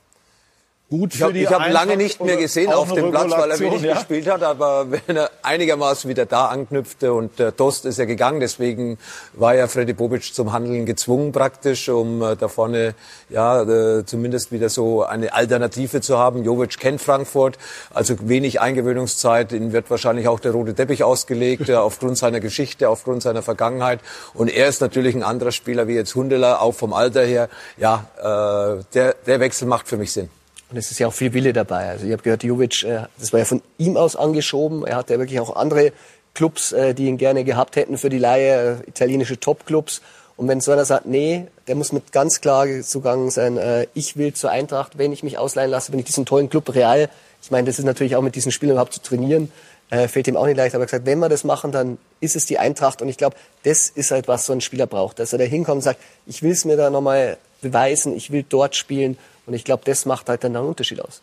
Gut ich habe hab lange nicht mehr gesehen auf dem Platz, weil er wenig ja? gespielt hat, aber wenn er einigermaßen wieder da anknüpfte und der Dost ist ja gegangen, deswegen war ja Freddy Bobic zum Handeln gezwungen praktisch, um äh, da vorne ja äh, zumindest wieder so eine Alternative zu haben. Jovic kennt Frankfurt, also wenig Eingewöhnungszeit, ihm wird wahrscheinlich auch der rote Teppich ausgelegt, äh, aufgrund seiner Geschichte, aufgrund seiner Vergangenheit, und er ist natürlich ein anderer Spieler wie jetzt Hundeler, auch vom Alter her. Ja, äh, der, der Wechsel macht für mich Sinn. Und es ist ja auch viel Wille dabei. Also ich habe gehört, Jovic, äh, das war ja von ihm aus angeschoben. Er hatte ja wirklich auch andere Clubs, äh, die ihn gerne gehabt hätten für die Leihe, äh, italienische Top-Clubs. Und wenn so einer sagt, nee, der muss mit ganz klar zugangen sein, äh, ich will zur Eintracht, wenn ich mich ausleihen lasse, wenn ich diesen tollen Club Real, ich meine, das ist natürlich auch mit diesen Spielern überhaupt zu trainieren, äh, fällt ihm auch nicht leicht. Aber er hat gesagt, wenn wir das machen, dann ist es die Eintracht. Und ich glaube, das ist halt, was so ein Spieler braucht. Dass er da hinkommt und sagt, ich will es mir da nochmal beweisen, ich will dort spielen. Und ich glaube, das macht halt dann einen Unterschied aus.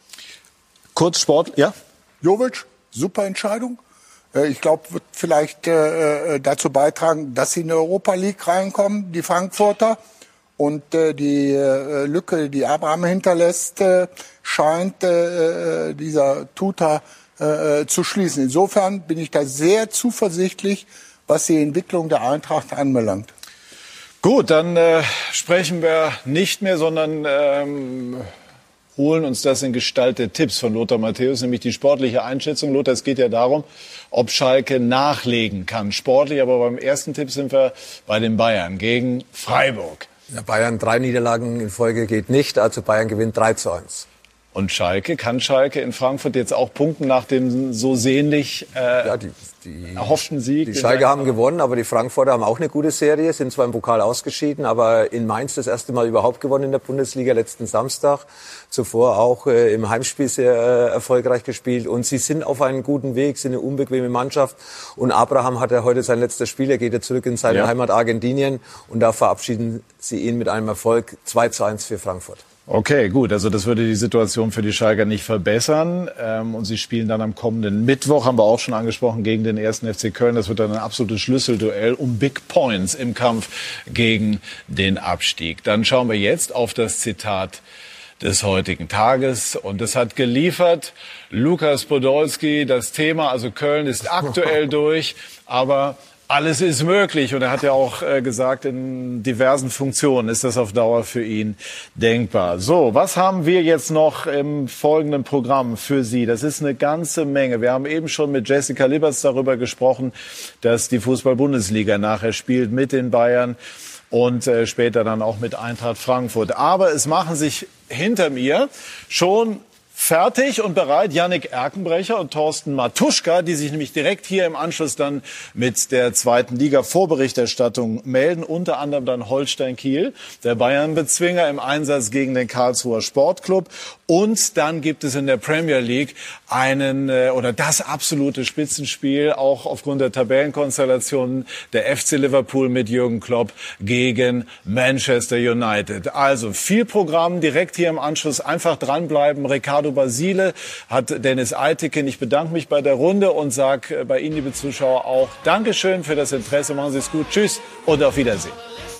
Kurz Sport, ja? Jovic, super Entscheidung. Ich glaube, wird vielleicht äh, dazu beitragen, dass sie in die Europa League reinkommen, die Frankfurter. Und äh, die äh, Lücke, die Abraham hinterlässt, äh, scheint äh, dieser Tuta äh, zu schließen. Insofern bin ich da sehr zuversichtlich, was die Entwicklung der Eintracht anbelangt. Gut, dann äh, sprechen wir nicht mehr, sondern ähm, holen uns das in Gestalt der Tipps von Lothar Matthäus, nämlich die sportliche Einschätzung. Lothar, es geht ja darum, ob Schalke nachlegen kann, sportlich. Aber beim ersten Tipp sind wir bei den Bayern gegen Freiburg. Ja, Bayern drei Niederlagen in Folge geht nicht, also Bayern gewinnt drei zu eins. Und Schalke, kann Schalke in Frankfurt jetzt auch punkten nach dem so sehnlich äh, ja, die, die, erhofften Sieg? Die Schalke haben gewonnen, aber die Frankfurter haben auch eine gute Serie, sind zwar im Pokal ausgeschieden, aber in Mainz das erste Mal überhaupt gewonnen in der Bundesliga letzten Samstag. Zuvor auch äh, im Heimspiel sehr äh, erfolgreich gespielt. Und sie sind auf einem guten Weg, sind eine unbequeme Mannschaft. Und Abraham hat ja heute sein letztes Spiel, er geht ja zurück in seine ja. Heimat Argentinien. Und da verabschieden sie ihn mit einem Erfolg zwei zu eins für Frankfurt. Okay, gut. Also das würde die Situation für die Schalker nicht verbessern. Ähm, und sie spielen dann am kommenden Mittwoch, haben wir auch schon angesprochen, gegen den ersten F C Köln. Das wird dann ein absolutes Schlüsselduell um Big Points im Kampf gegen den Abstieg. Dann schauen wir jetzt auf das Zitat des heutigen Tages. Und das hat geliefert Lukas Podolski. Das Thema, also Köln ist aktuell durch, aber alles ist möglich. Und er hat ja auch äh, gesagt, in diversen Funktionen ist das auf Dauer für ihn denkbar. So, was haben wir jetzt noch im folgenden Programm für Sie? Das ist eine ganze Menge. Wir haben eben schon mit Jessica Liberts darüber gesprochen, dass die Fußball-Bundesliga nachher spielt mit den Bayern und äh, später dann auch mit Eintracht Frankfurt. Aber es machen sich hinter mir schon fertig und bereit Yannick Erkenbrecher und Thorsten Matuschka, die sich nämlich direkt hier im Anschluss dann mit der zweiten Liga Vorberichterstattung melden. Unter anderem dann Holstein Kiel, der Bayern-Bezwinger im Einsatz gegen den Karlsruher Sportclub. Und dann gibt es in der Premier League einen äh, oder das absolute Spitzenspiel, auch aufgrund der Tabellenkonstellation, der F C Liverpool mit Jürgen Klopp gegen Manchester United. Also viel Programm direkt hier im Anschluss. Einfach dranbleiben. Ricardo Basile hat Dennis Eitekin. Ich bedanke mich bei der Runde und sage bei Ihnen, liebe Zuschauer, auch Dankeschön für das Interesse. Machen Sie es gut. Tschüss und auf Wiedersehen.